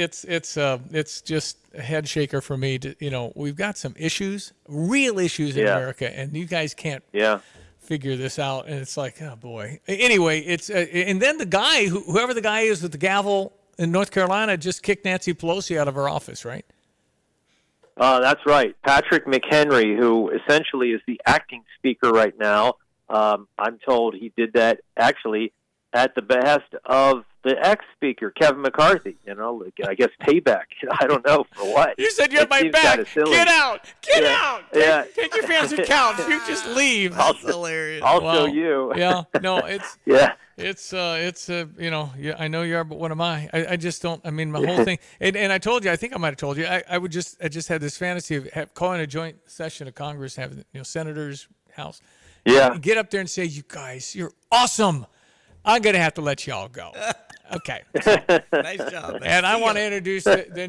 [SPEAKER 11] it's just a head shaker for me. We've got some issues, real issues in America, and you guys can't figure this out. And it's like, oh boy. Anyway, it's and then the guy, whoever the guy is with the gavel in North Carolina, just kicked Nancy Pelosi out of her office, right?
[SPEAKER 1] That's right. Patrick McHenry, who essentially is the acting speaker right now. I'm told he did that actually at the behest of the ex-speaker, Kevin McCarthy. I guess payback. I don't know for what.
[SPEAKER 11] You said you had my back. Get out. Get out.
[SPEAKER 1] Yeah.
[SPEAKER 11] Take your fancy couch. You just leave.
[SPEAKER 1] That's
[SPEAKER 12] hilarious.
[SPEAKER 1] I'll show you.
[SPEAKER 11] Yeah. No, it's
[SPEAKER 1] yeah.
[SPEAKER 11] It's I know you are, but what am I? I just don't. I mean, my whole thing. And I told you. I think I might have told you. I just had this fantasy of calling a joint session of Congress, having senators, House.
[SPEAKER 1] Yeah.
[SPEAKER 11] Get up there and say, "You guys, you're awesome. I'm gonna have to let y'all go." Okay.
[SPEAKER 12] Nice job.
[SPEAKER 11] And I want to introduce the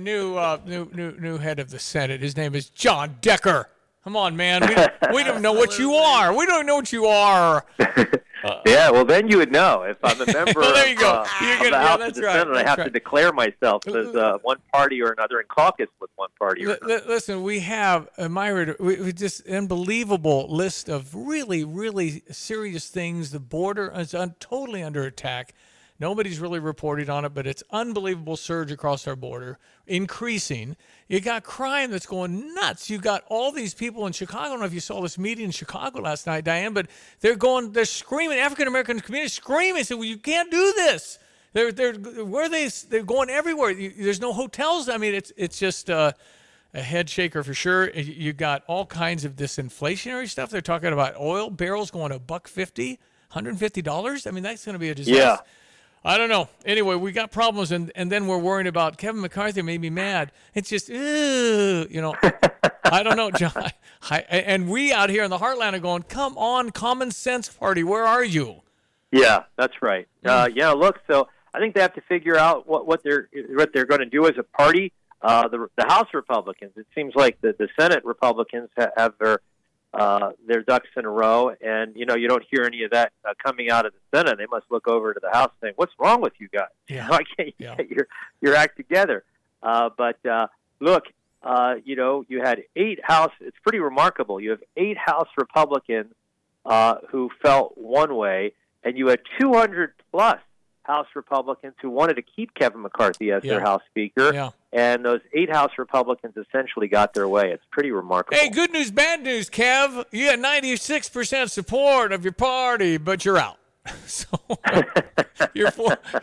[SPEAKER 11] new head of the Senate. His name is John Decker. Come on, man. We don't know what you are. We don't know what you are.
[SPEAKER 1] Yeah, well, then you would know. If I'm a member
[SPEAKER 11] well, there you go.
[SPEAKER 1] of the House of the Senate, I have to declare myself as one party or another and caucus with one party or another.
[SPEAKER 11] Listen, we have, Myra, we just unbelievable list of really, really serious things. The border is totally under attack. Nobody's really reported on it, but it's unbelievable surge across our border, increasing. You got crime that's going nuts. You got all these people in Chicago. I don't know if you saw this meeting in Chicago last night, Diane, but they're screaming, African-American community screaming, saying, well, you can't do this. They're going everywhere. There's no hotels. I mean, it's just a head shaker for sure. You got all kinds of this inflationary stuff. They're talking about oil barrels going to $150, $150. I mean, that's going to be a disaster.
[SPEAKER 1] Yeah.
[SPEAKER 11] I don't know. Anyway, we got problems, and then we're worrying about Kevin McCarthy made me mad. It's just, I don't know, John. And we out here in the heartland are going, come on, common sense party, where are you?
[SPEAKER 1] Yeah, that's right. Look, so I think they have to figure out what they're going to do as a party. The House Republicans, it seems like the Senate Republicans have their ducks in a row, and you don't hear any of that coming out of the Senate. They must look over to the House saying, "What's wrong with you guys?
[SPEAKER 11] Yeah.
[SPEAKER 1] Why can't you get your act together?" But look, you had 8 House. It's pretty remarkable. You have 8 House Republicans who felt one way, and you had 200 plus House Republicans who wanted to keep Kevin McCarthy as their House Speaker.
[SPEAKER 11] Yeah.
[SPEAKER 1] And those 8 House Republicans essentially got their way. It's pretty remarkable.
[SPEAKER 11] Hey, good news, bad news, Kev. You got 96% support of your party, but you're out. So you're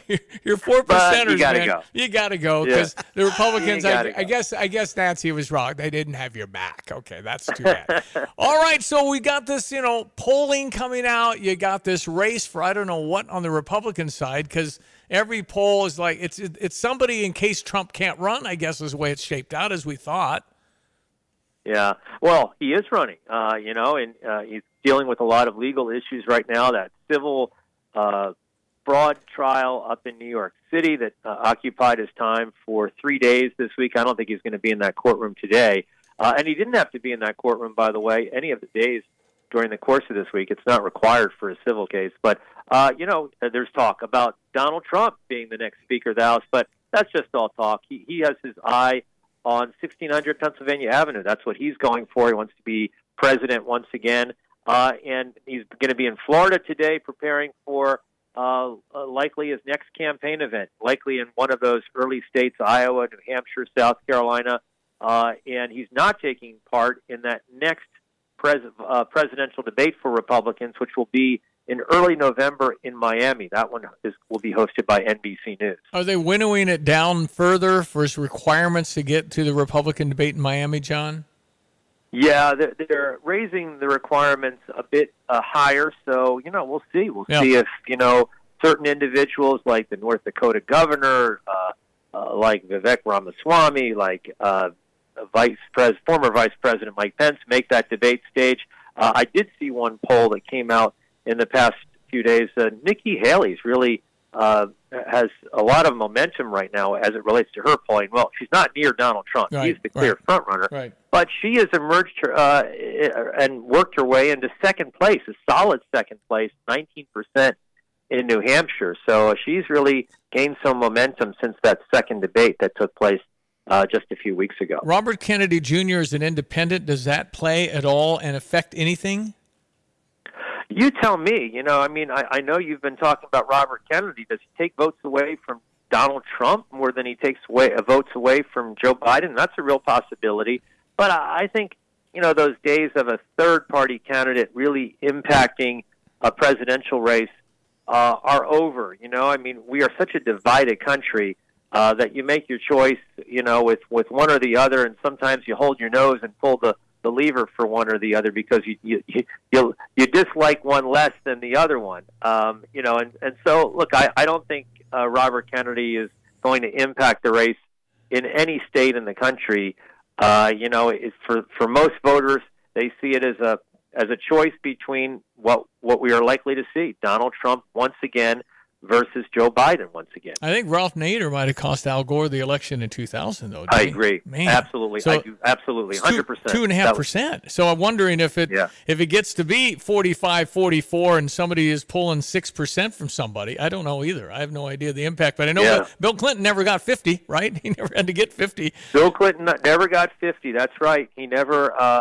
[SPEAKER 11] 4%ers,
[SPEAKER 1] you gotta
[SPEAKER 11] man.
[SPEAKER 1] go.
[SPEAKER 11] You got to go because the Republicans. I
[SPEAKER 1] go.
[SPEAKER 11] guess Nancy was wrong. They didn't have your back. Okay, that's too bad. All right, so we got this, polling coming out. You got this race for I don't know what on the Republican side because every poll is like it's somebody in case Trump can't run. I guess is the way it's shaped out as we thought.
[SPEAKER 1] Yeah, well, he is running, and he's dealing with a lot of legal issues right now. That civil fraud trial up in New York City that occupied his time for 3 days this week. I don't think he's going to be in that courtroom today. And he didn't have to be in that courtroom, by the way, any of the days during the course of this week. It's not required for a civil case. But, there's talk about Donald Trump being the next Speaker of the House, but that's just all talk. He has his eye on 1600 Pennsylvania Avenue. That's what he's going for. He wants to be president once again. And he's going to be in Florida today preparing for likely his next campaign event, likely in one of those early states, Iowa, New Hampshire, South Carolina. And he's not taking part in that next presidential debate for Republicans, which will be in early November in Miami. That one will be hosted by NBC News.
[SPEAKER 11] Are they winnowing it down further for his requirements to get to the Republican debate in Miami, John?
[SPEAKER 1] Yeah, they're raising the requirements a bit higher. So, we'll see. We'll see if, certain individuals like the North Dakota governor, like Vivek Ramaswamy, like former Vice President Mike Pence make that debate stage. I did see one poll that came out in the past few days. Nikki Haley's really has a lot of momentum right now as it relates to her polling. Well, she's not near Donald Trump.
[SPEAKER 11] Right,
[SPEAKER 1] He's the clear front runner.
[SPEAKER 11] Right.
[SPEAKER 1] But she has emerged and worked her way into second place, a solid second place, 19% in New Hampshire. So she's really gained some momentum since that second debate that took place just a few weeks ago.
[SPEAKER 11] Robert Kennedy Jr. is an independent. Does that play at all and affect anything?
[SPEAKER 1] You tell me. I know you've been talking about Robert Kennedy. Does he take votes away from Donald Trump more than he takes votes away from Joe Biden? That's a real possibility. But I think, those days of a third-party candidate really impacting a presidential race are over. I mean, we are such a divided country that you make your choice, with one or the other, and sometimes you hold your nose and pull the lever for one or the other because you dislike one less than the other one. And so look, I don't think Robert Kennedy is going to impact the race in any state in the country. It's for most voters, they see it as a choice between what we are likely to see: Donald Trump once again versus Joe Biden once again.
[SPEAKER 11] I think Ralph Nader might have cost Al Gore the election in 2000, though.
[SPEAKER 1] I agree.
[SPEAKER 11] Man.
[SPEAKER 1] Absolutely.
[SPEAKER 11] So
[SPEAKER 1] I do. Absolutely. 100%.
[SPEAKER 11] 2.5%. So I'm wondering if it gets to be 45-44 and somebody is pulling 6% from somebody. I don't know either. I have no idea the impact. But I know Bill Clinton never got 50, right? He never had to get 50.
[SPEAKER 1] Bill Clinton never got 50. That's right. He never, as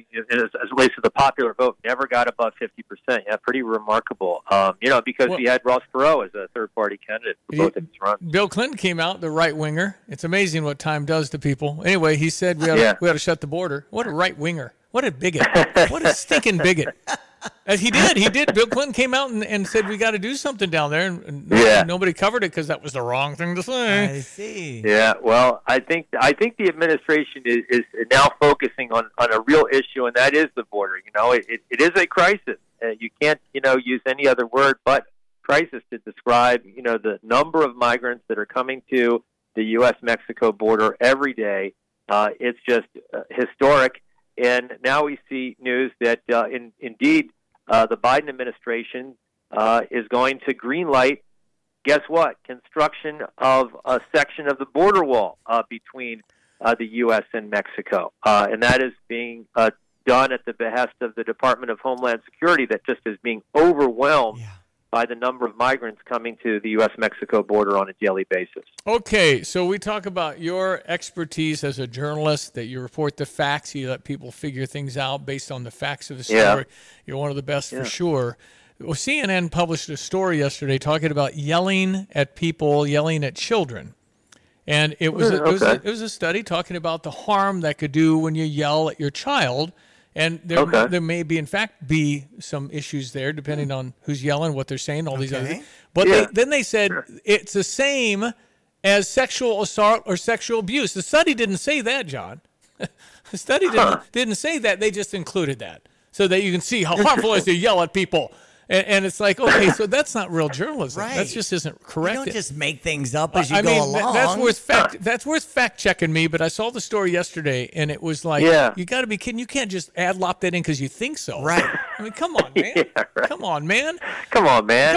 [SPEAKER 1] it relates to the popular vote, never got above 50%. Yeah, pretty remarkable. Because he had Ross Perot as a third-party candidate for both of his runs.
[SPEAKER 11] Bill Clinton came out, the right-winger. It's amazing what time does to people. Anyway, he said we ought to shut the border. What a right-winger. What a bigot. What a stinking bigot. As he did. Bill Clinton came out and said we got to do something down there, and nobody covered it because that was the wrong thing to say.
[SPEAKER 12] I see.
[SPEAKER 1] Yeah, well, I think the administration is now focusing on a real issue, and that is the border. It is a crisis. You can't use any other word but crisis to describe the number of migrants that are coming to the U.S.-Mexico border every day. It's just historic. And now we see news that, indeed, the Biden administration is going to greenlight, guess what, construction of a section of the border wall between the U.S. and Mexico. And that is being done at the behest of the Department of Homeland Security that just is being overwhelmed by the number of migrants coming to the U.S.-Mexico border on a daily basis.
[SPEAKER 11] Okay, so we talk about your expertise as a journalist, that you report the facts, you let people figure things out based on the facts of the story. Yeah. You're one of the best for sure. Well, CNN published a story yesterday talking about yelling at people, yelling at children. And it was a study talking about the harm that could do when you yell at your child. And there may be, in fact, be some issues there, depending on who's yelling, what they're saying, all these other things. But then they said it's the same as sexual assault or sexual abuse. The study didn't say that, John. The study didn't say that. They just included that so that you can see how harmful it is to yell at people. And it's like, okay, so that's not real journalism.
[SPEAKER 12] Right.
[SPEAKER 11] That just isn't correct.
[SPEAKER 12] You don't just make things up as you go along.
[SPEAKER 11] That's worth fact checking me. But I saw the story yesterday, and it was like, you got to be kidding. You can't just ad-lop that in because you think so.
[SPEAKER 12] Right.
[SPEAKER 11] I mean, come on, man. Come on, man.
[SPEAKER 1] Come on, man.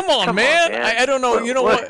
[SPEAKER 11] I don't know. You know what?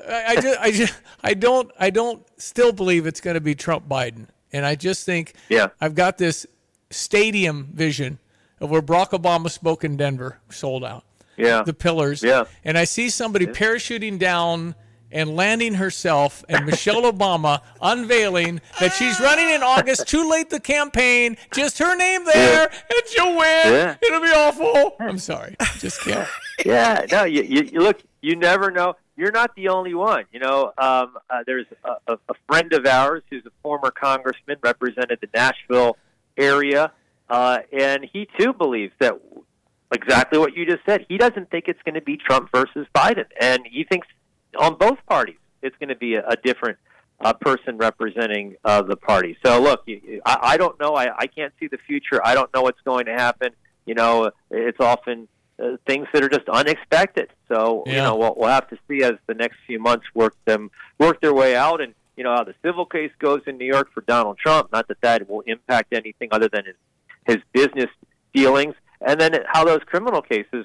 [SPEAKER 11] I don't still believe it's going to be Trump Biden, and I just think I've got this stadium vision of where Barack Obama spoke in Denver, sold out.
[SPEAKER 1] Yeah.
[SPEAKER 11] The pillars.
[SPEAKER 1] Yeah.
[SPEAKER 11] And I see somebody parachuting down and landing herself, and Michelle Obama unveiling that she's running in August, too late the campaign, just her name there, and she'll win. Yeah. It'll be awful. I'm sorry. Just can't.
[SPEAKER 1] Yeah. No, you look, you never know. You're not the only one. There's a friend of ours who's a former congressman, represented the Nashville area, and he, too, believes that exactly what you just said. He doesn't think it's going to be Trump versus Biden, and he thinks on both parties it's going to be a different person representing the party. So, look, I don't know. I can't see the future. I don't know what's going to happen. It's often things that are just unexpected. So, we'll have to see as the next few months work their way out, and how the civil case goes in New York for Donald Trump. Not that will impact anything other than his business dealings. And then how those criminal cases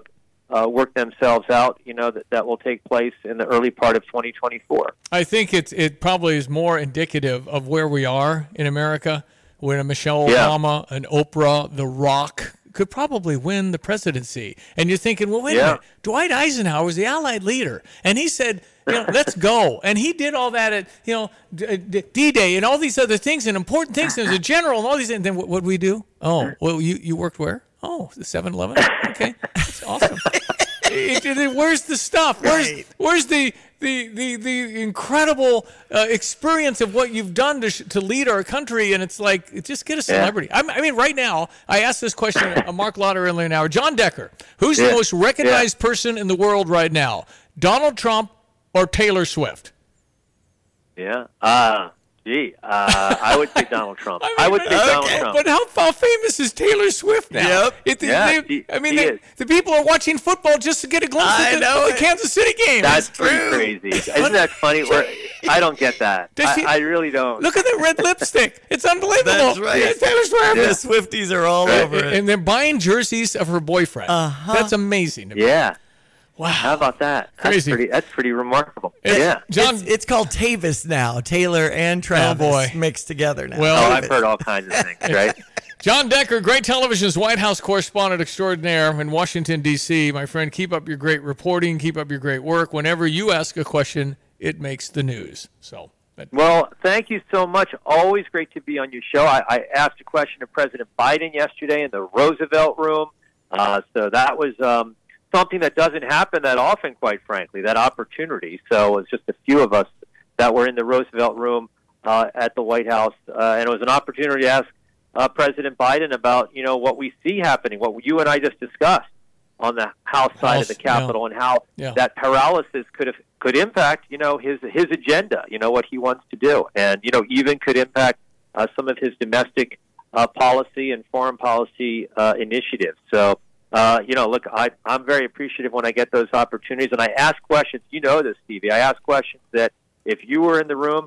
[SPEAKER 1] work themselves out, that will take place in the early part of 2024.
[SPEAKER 11] I think it probably is more indicative of where we are in America, when a Michelle Obama, an Oprah, The Rock could probably win the presidency. And you're thinking, well, wait a minute. Dwight Eisenhower was the Allied leader, and he said, let's go. And he did all that at, D-Day and all these other things and important things. There's a general and all these. And then what would we do? Oh, well, you worked where? Oh, the 7-Eleven? Okay. That's awesome. Where's the stuff? Where's the incredible experience of what you've done to lead our country? And it's like, just get a celebrity. I mean, right now, I asked this question of Mark Lauder earlier in an hour. John Decker, who's the most recognized person in the world right now? Donald Trump or Taylor Swift?
[SPEAKER 1] Yeah. I would say Donald Trump. I would say Donald Trump.
[SPEAKER 11] But how famous is Taylor Swift now?
[SPEAKER 1] Yep.
[SPEAKER 11] The people are watching football just to get a glimpse of the Kansas City game.
[SPEAKER 1] That's pretty crazy. Isn't that funny? I don't get that. I really don't.
[SPEAKER 11] Look at the red lipstick. It's unbelievable.
[SPEAKER 12] That's right.
[SPEAKER 11] It's Taylor Swift.
[SPEAKER 12] The Swifties are all over it.
[SPEAKER 11] And they're buying jerseys of her boyfriend. That's amazing to me.
[SPEAKER 1] Yeah.
[SPEAKER 11] Wow.
[SPEAKER 1] How about that?
[SPEAKER 11] Crazy.
[SPEAKER 1] That's pretty remarkable. Yeah.
[SPEAKER 12] John, it's called Tavis now. Taylor and Travis mixed together now.
[SPEAKER 11] Well,
[SPEAKER 1] I've heard all kinds of things, right?
[SPEAKER 11] John Decker, Great Television's White House correspondent extraordinaire in Washington, D.C. My friend, keep up your great reporting. Keep up your great work. Whenever you ask a question, it makes the news.
[SPEAKER 1] Well, thank you so much. Always great to be on your show. I asked a question of President Biden yesterday in the Roosevelt Room. So that was something that doesn't happen that often, quite frankly, that opportunity. So it was just a few of us that were in the Roosevelt Room at the White House, and it was an opportunity to ask President Biden about, what we see happening, what you and I just discussed on the House side of the Capitol, and how that paralysis could impact, his agenda, what he wants to do, and, even could impact some of his domestic policy and foreign policy initiatives. So, look, I'm very appreciative when I get those opportunities, and I ask questions. You know this, Stevie. I ask questions that if you were in the room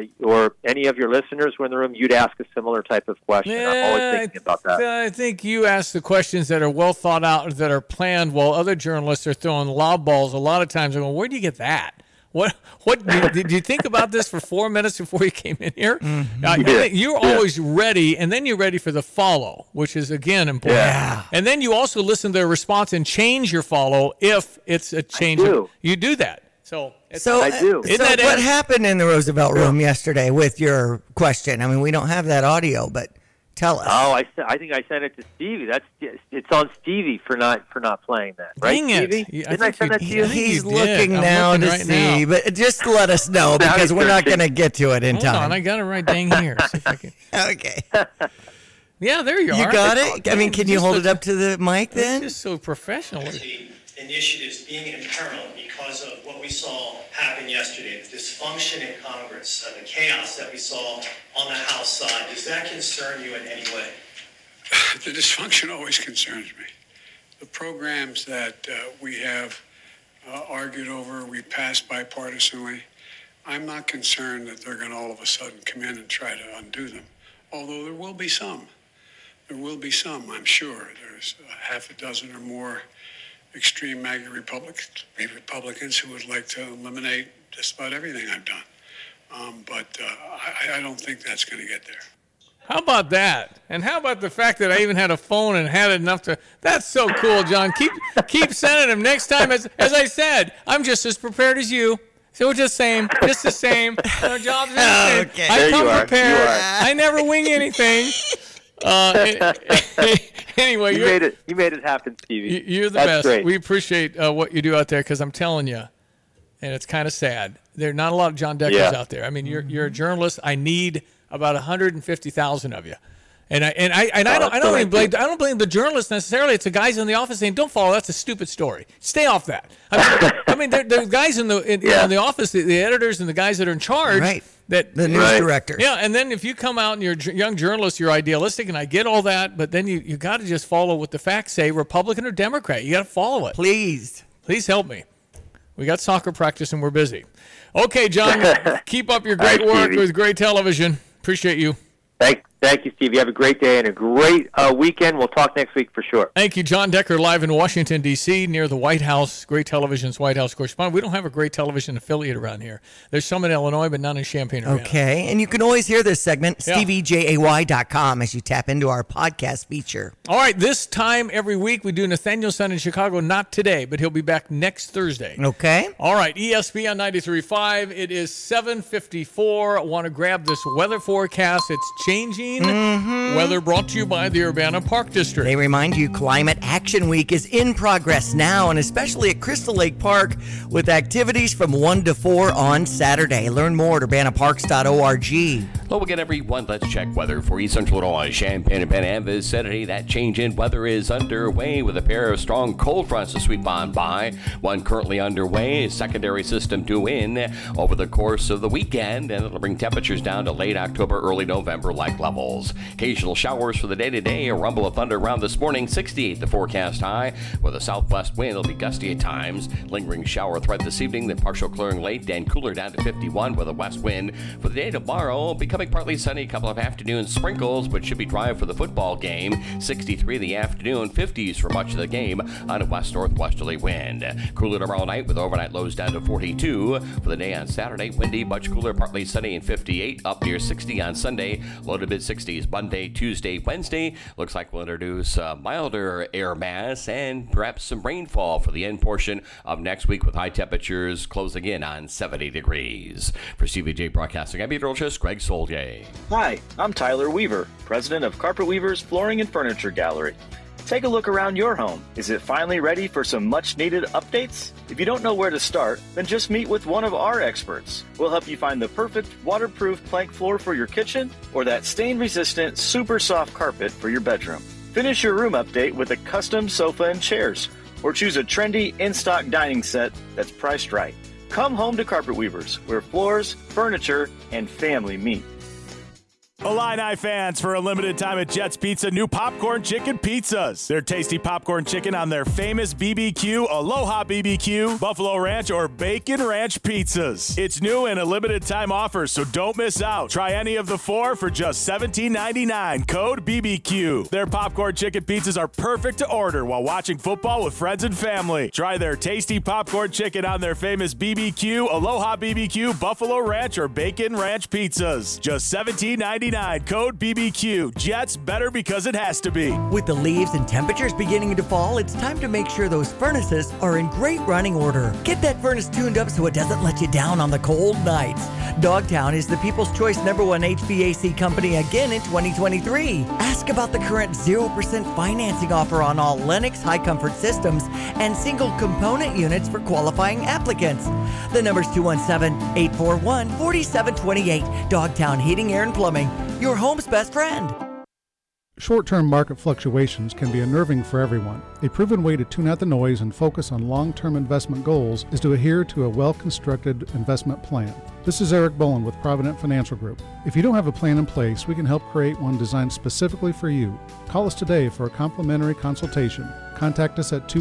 [SPEAKER 1] or any of your listeners were in the room, you'd ask a similar type of question. I'm always thinking about that.
[SPEAKER 11] I think you ask the questions that are well thought out, that are planned, while other journalists are throwing lob balls. A lot of times, they're going, "Where do you get that? What did you think about this for 4 minutes before you came in here?" You're always ready, and then you're ready for the follow, which is, again, important. Yeah. And then you also listen to their response and change your follow if it's a change. You do that. So
[SPEAKER 1] I do.
[SPEAKER 12] What happened in the Roosevelt Room yesterday with your question? I mean, we don't have that audio, but tell us.
[SPEAKER 1] Oh, I think I sent it to Stevie. It's on Stevie for not playing that, right,
[SPEAKER 11] Dang
[SPEAKER 1] Stevie?
[SPEAKER 11] Didn't
[SPEAKER 1] I send that to you?
[SPEAKER 12] He's looking now to see, but just let us know because we're not going to get to it in time.
[SPEAKER 11] Hold on, I got it right dang here. See if I can...
[SPEAKER 12] Okay.
[SPEAKER 11] Yeah, there you are.
[SPEAKER 12] You got it? I mean, can you hold it up to the mic then?
[SPEAKER 11] It's just so professional.
[SPEAKER 6] Initiatives being imperiled because of what we saw happen yesterday, the dysfunction in Congress, the chaos that we saw on the House side. Does that concern you in any way?
[SPEAKER 7] The dysfunction always concerns me. The programs that we have argued over, we passed bipartisanly, I'm not concerned that they're going to all of a sudden come in and try to undo them, although there will be some. There will be some, I'm sure. There's half a dozen or more extreme MAGA Republicans who would like to eliminate just about everything I've done. But I don't think that's going to get there.
[SPEAKER 11] How about that? And how about the fact that I even had a phone and had enough to... That's so cool, John. Keep sending them. Next time, as I said, I'm just as prepared as you. So we're just the same. Our jobs are the same.
[SPEAKER 12] Okay.
[SPEAKER 11] I come prepared. I never wing anything. Anyway,
[SPEAKER 1] you made it happen, Stevie.
[SPEAKER 11] You're the
[SPEAKER 1] That's
[SPEAKER 11] best.
[SPEAKER 1] Great.
[SPEAKER 11] We appreciate what you do out there, because I'm telling you, and it's kind of sad. There are not a lot of John Deckers out there. I mean, you're a journalist. I need about 150,000 of you. And I don't blame the journalists necessarily. It's the guys in the office saying, "Don't follow. That's a stupid story. Stay off that." I mean, the guys in the office, the editors and the guys that are in charge.
[SPEAKER 12] Right. The news director.
[SPEAKER 11] Yeah, and then if you come out and you're a young journalist, you're idealistic, and I get all that, but then you got to just follow what the facts say, Republican or Democrat. You got to follow it.
[SPEAKER 12] Please
[SPEAKER 11] help me. We got soccer practice and we're busy. Okay, John, keep up your great work with Great Television. Appreciate you.
[SPEAKER 1] Thank you, Steve. You have a great day and a great weekend. We'll talk next week for sure.
[SPEAKER 11] Thank you. John Decker, live in Washington, D.C., near the White House. Great Television's White House correspondent. We don't have a Great Television affiliate around here. There's some in Illinois, but none in Champaign-Urbana.
[SPEAKER 12] Okay, and you can always hear this segment, StevieJay.com, as you tap into our podcast feature.
[SPEAKER 11] All right, this time every week we do Nathaniel's son in Chicago. Not today, but he'll be back next Thursday.
[SPEAKER 12] Okay.
[SPEAKER 11] All right, ESPN 93.5. It is 7:54. I want to grab this weather forecast. It's changing. Weather brought to you by the Urbana Park District.
[SPEAKER 12] They remind you Climate Action Week is in progress now, and especially at Crystal Lake Park with activities from 1 to 4 on Saturday. Learn more at urbanaparks.org.
[SPEAKER 13] Hello again, everyone. Let's check weather for East Central Illinois, Champaign-Urbana and vicinity. That change in weather is underway with a pair of strong cold fronts to sweep on by. One currently underway, a secondary system due in over the course of the weekend, and it'll bring temperatures down to late October, early November-like levels. Occasional showers for the day today. A rumble of thunder around this morning. 68 the forecast high, with a southwest wind. It'll be gusty at times. Lingering shower threat this evening, then partial clearing late and cooler down to 51 with a west wind. For the day tomorrow, becoming partly sunny, a couple of afternoon sprinkles, but should be dry for the football game. 63 the afternoon, 50s for much of the game on a west-northwesterly wind. Cooler tomorrow night with overnight lows down to 42. For the day on Saturday, windy, much cooler, partly sunny and 58, up near 60 on Sunday, low to mid-60s Monday, Tuesday, Wednesday. Looks like we'll introduce milder air mass and perhaps some rainfall for the end portion of next week, with high temperatures closing in on 70 degrees. For CVJ Broadcasting, I'm meteorologist Greg Soldier.
[SPEAKER 9] Hi, I'm Tyler Weaver, president of Carpet Weavers Flooring and Furniture Gallery. Take a look around your home. Is it finally ready for some much-needed updates? If you don't know where to start, then just meet with one of our experts. We'll help you find the perfect waterproof plank floor for your kitchen or that stain-resistant, super soft carpet for your bedroom. Finish your room update with a custom sofa and chairs, or choose a trendy in-stock dining set that's priced right. Come home to Carpet Weavers, where floors, furniture, and family meet.
[SPEAKER 14] Illini fans, for a limited time at Jets Pizza, new popcorn chicken pizzas. They're tasty popcorn chicken on their famous BBQ, Aloha BBQ, Buffalo Ranch, or Bacon Ranch pizzas. It's new and a limited time offer, so don't miss out. Try any of the four for just $17.99. Code BBQ. Their popcorn chicken pizzas are perfect to order while watching football with friends and family. Try their tasty popcorn chicken on their famous BBQ, Aloha BBQ, Buffalo Ranch, or Bacon Ranch pizzas. Just $17.99. Code BBQ. Jets, better because it has to be.
[SPEAKER 12] With the leaves and temperatures beginning to fall, it's time to make sure those furnaces are in great running order. Get that furnace tuned up so it doesn't let you down on the cold nights. Dogtown is the People's Choice #1 HVAC company again in 2023. Ask about the current 0% financing offer on all Lennox high comfort systems and single component units for qualifying applicants. The number's 217-841-4728. Dogtown Heating, Air, and Plumbing. Your home's best friend.
[SPEAKER 21] Short-term market fluctuations can be unnerving for everyone. A proven way to tune out the noise and focus on long-term investment goals is to adhere to a well-constructed investment plan. This is Eric Bowen with Provident Financial Group. If you don't have a plan in place, we can help create one designed specifically for you. Call us today for a complimentary consultation. Contact us at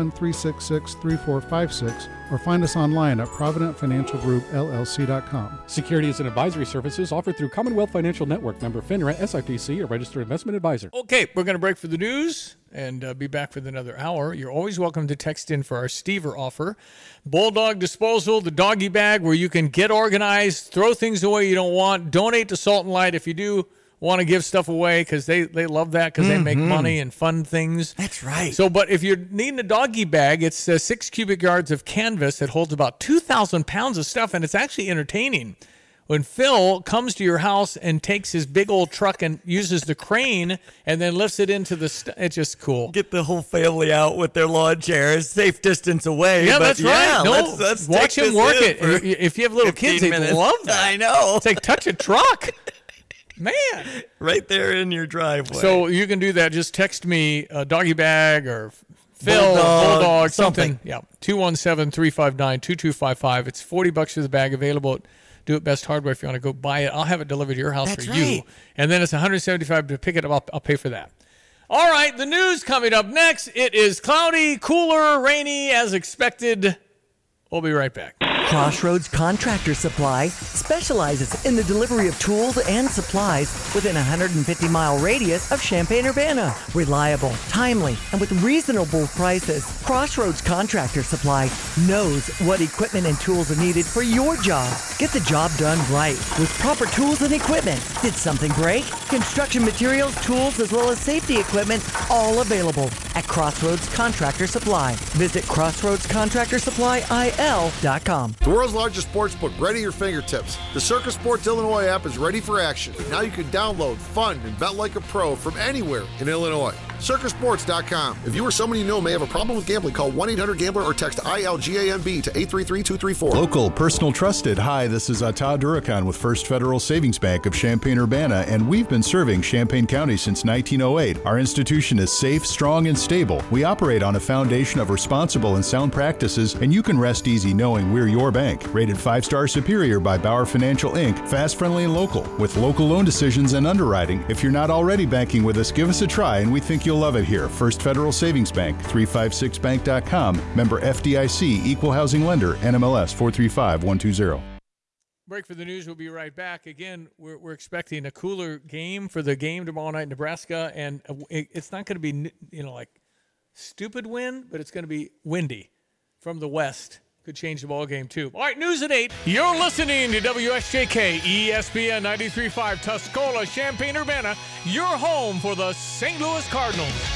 [SPEAKER 21] 217-366-3456 or find us online at providentfinancialgroupllc.com.
[SPEAKER 15] Securities and advisory services offered through Commonwealth Financial Network, member FINRA, SIPC, a registered investment advisor.
[SPEAKER 11] Okay, we're going to break for the news and be back with another hour. You're always welcome to text in for our Stever offer. Bulldog Disposal, the doggy bag where you can get organized, throw things away you don't want, donate to Salt and Light if you do want to give stuff away, because they love that because they make money and fun things.
[SPEAKER 12] That's right.
[SPEAKER 11] So, but if you're needing a doggy bag, it's 6 cubic yards of canvas that holds about 2,000 pounds of stuff, and it's actually entertaining. When Phil comes to your house and takes his big old truck and uses the crane and then lifts it into the it's just cool.
[SPEAKER 12] Get the whole family out with their lawn chairs, safe distance away.
[SPEAKER 11] Yeah, that's right. No,
[SPEAKER 12] let's
[SPEAKER 11] watch him work it. If you have little kids, they love that.
[SPEAKER 12] I know.
[SPEAKER 11] It's like touch a truck. Man.
[SPEAKER 12] Right there in your driveway.
[SPEAKER 11] So you can do that. Just text me doggy bag or Phil, Bulldog, something. Yeah, 217-359-2255. It's $40 for the bag, available at Do It Best Hardware if you want to go buy it. I'll have it delivered to your house for you. And then it's $175 to pick it up. I'll pay for that. All right, the news coming up next. It is cloudy, cooler, rainy as expected. We'll be right back.
[SPEAKER 12] Crossroads Contractor Supply specializes in the delivery of tools and supplies within a 150-mile radius of Champaign-Urbana. Reliable, timely, and with reasonable prices, Crossroads Contractor Supply knows what equipment and tools are needed for your job. Get the job done right with proper tools and equipment. Did something break? Construction materials, tools, as well as safety equipment, all available at Crossroads Contractor Supply. Visit CrossroadsContractorSupplyIL.com.
[SPEAKER 21] The world's largest sports book, ready at your fingertips. The Circus Sports Illinois app is ready for action. Now you can download, fund, and bet like a pro from anywhere in Illinois.
[SPEAKER 16] Circasports.com. If you or someone you know may have a problem with gambling, call 1-800-GAMBLER or text ILGAMB to 833-234.
[SPEAKER 17] Local, personal, trusted. Hi, this is Todd Durakan with First Federal Savings Bank of Champaign-Urbana, and we've been serving Champaign County since 1908. Our institution is safe, strong, and stable. We operate on a foundation of responsible and sound practices, and you can rest easy knowing we're your bank. Rated 5-star superior by Bauer Financial Inc. Fast, friendly, and local. With local loan decisions and underwriting. If you're not already banking with us, give us a try, and we think you'll love it here. First Federal Savings Bank, 356bank.com. Member FDIC, Equal Housing Lender, NMLS 435120.
[SPEAKER 11] Break for the news. We'll be right back. Again, we're expecting a cooler game for the game tomorrow night in Nebraska, and it's not going to be, like stupid wind, but it's going to be windy from the west. Could change the ball game too. All right, news at 8. You're listening to WSJK ESPN 93.5 Tuscola, Champaign-Urbana, your home for the St. Louis Cardinals.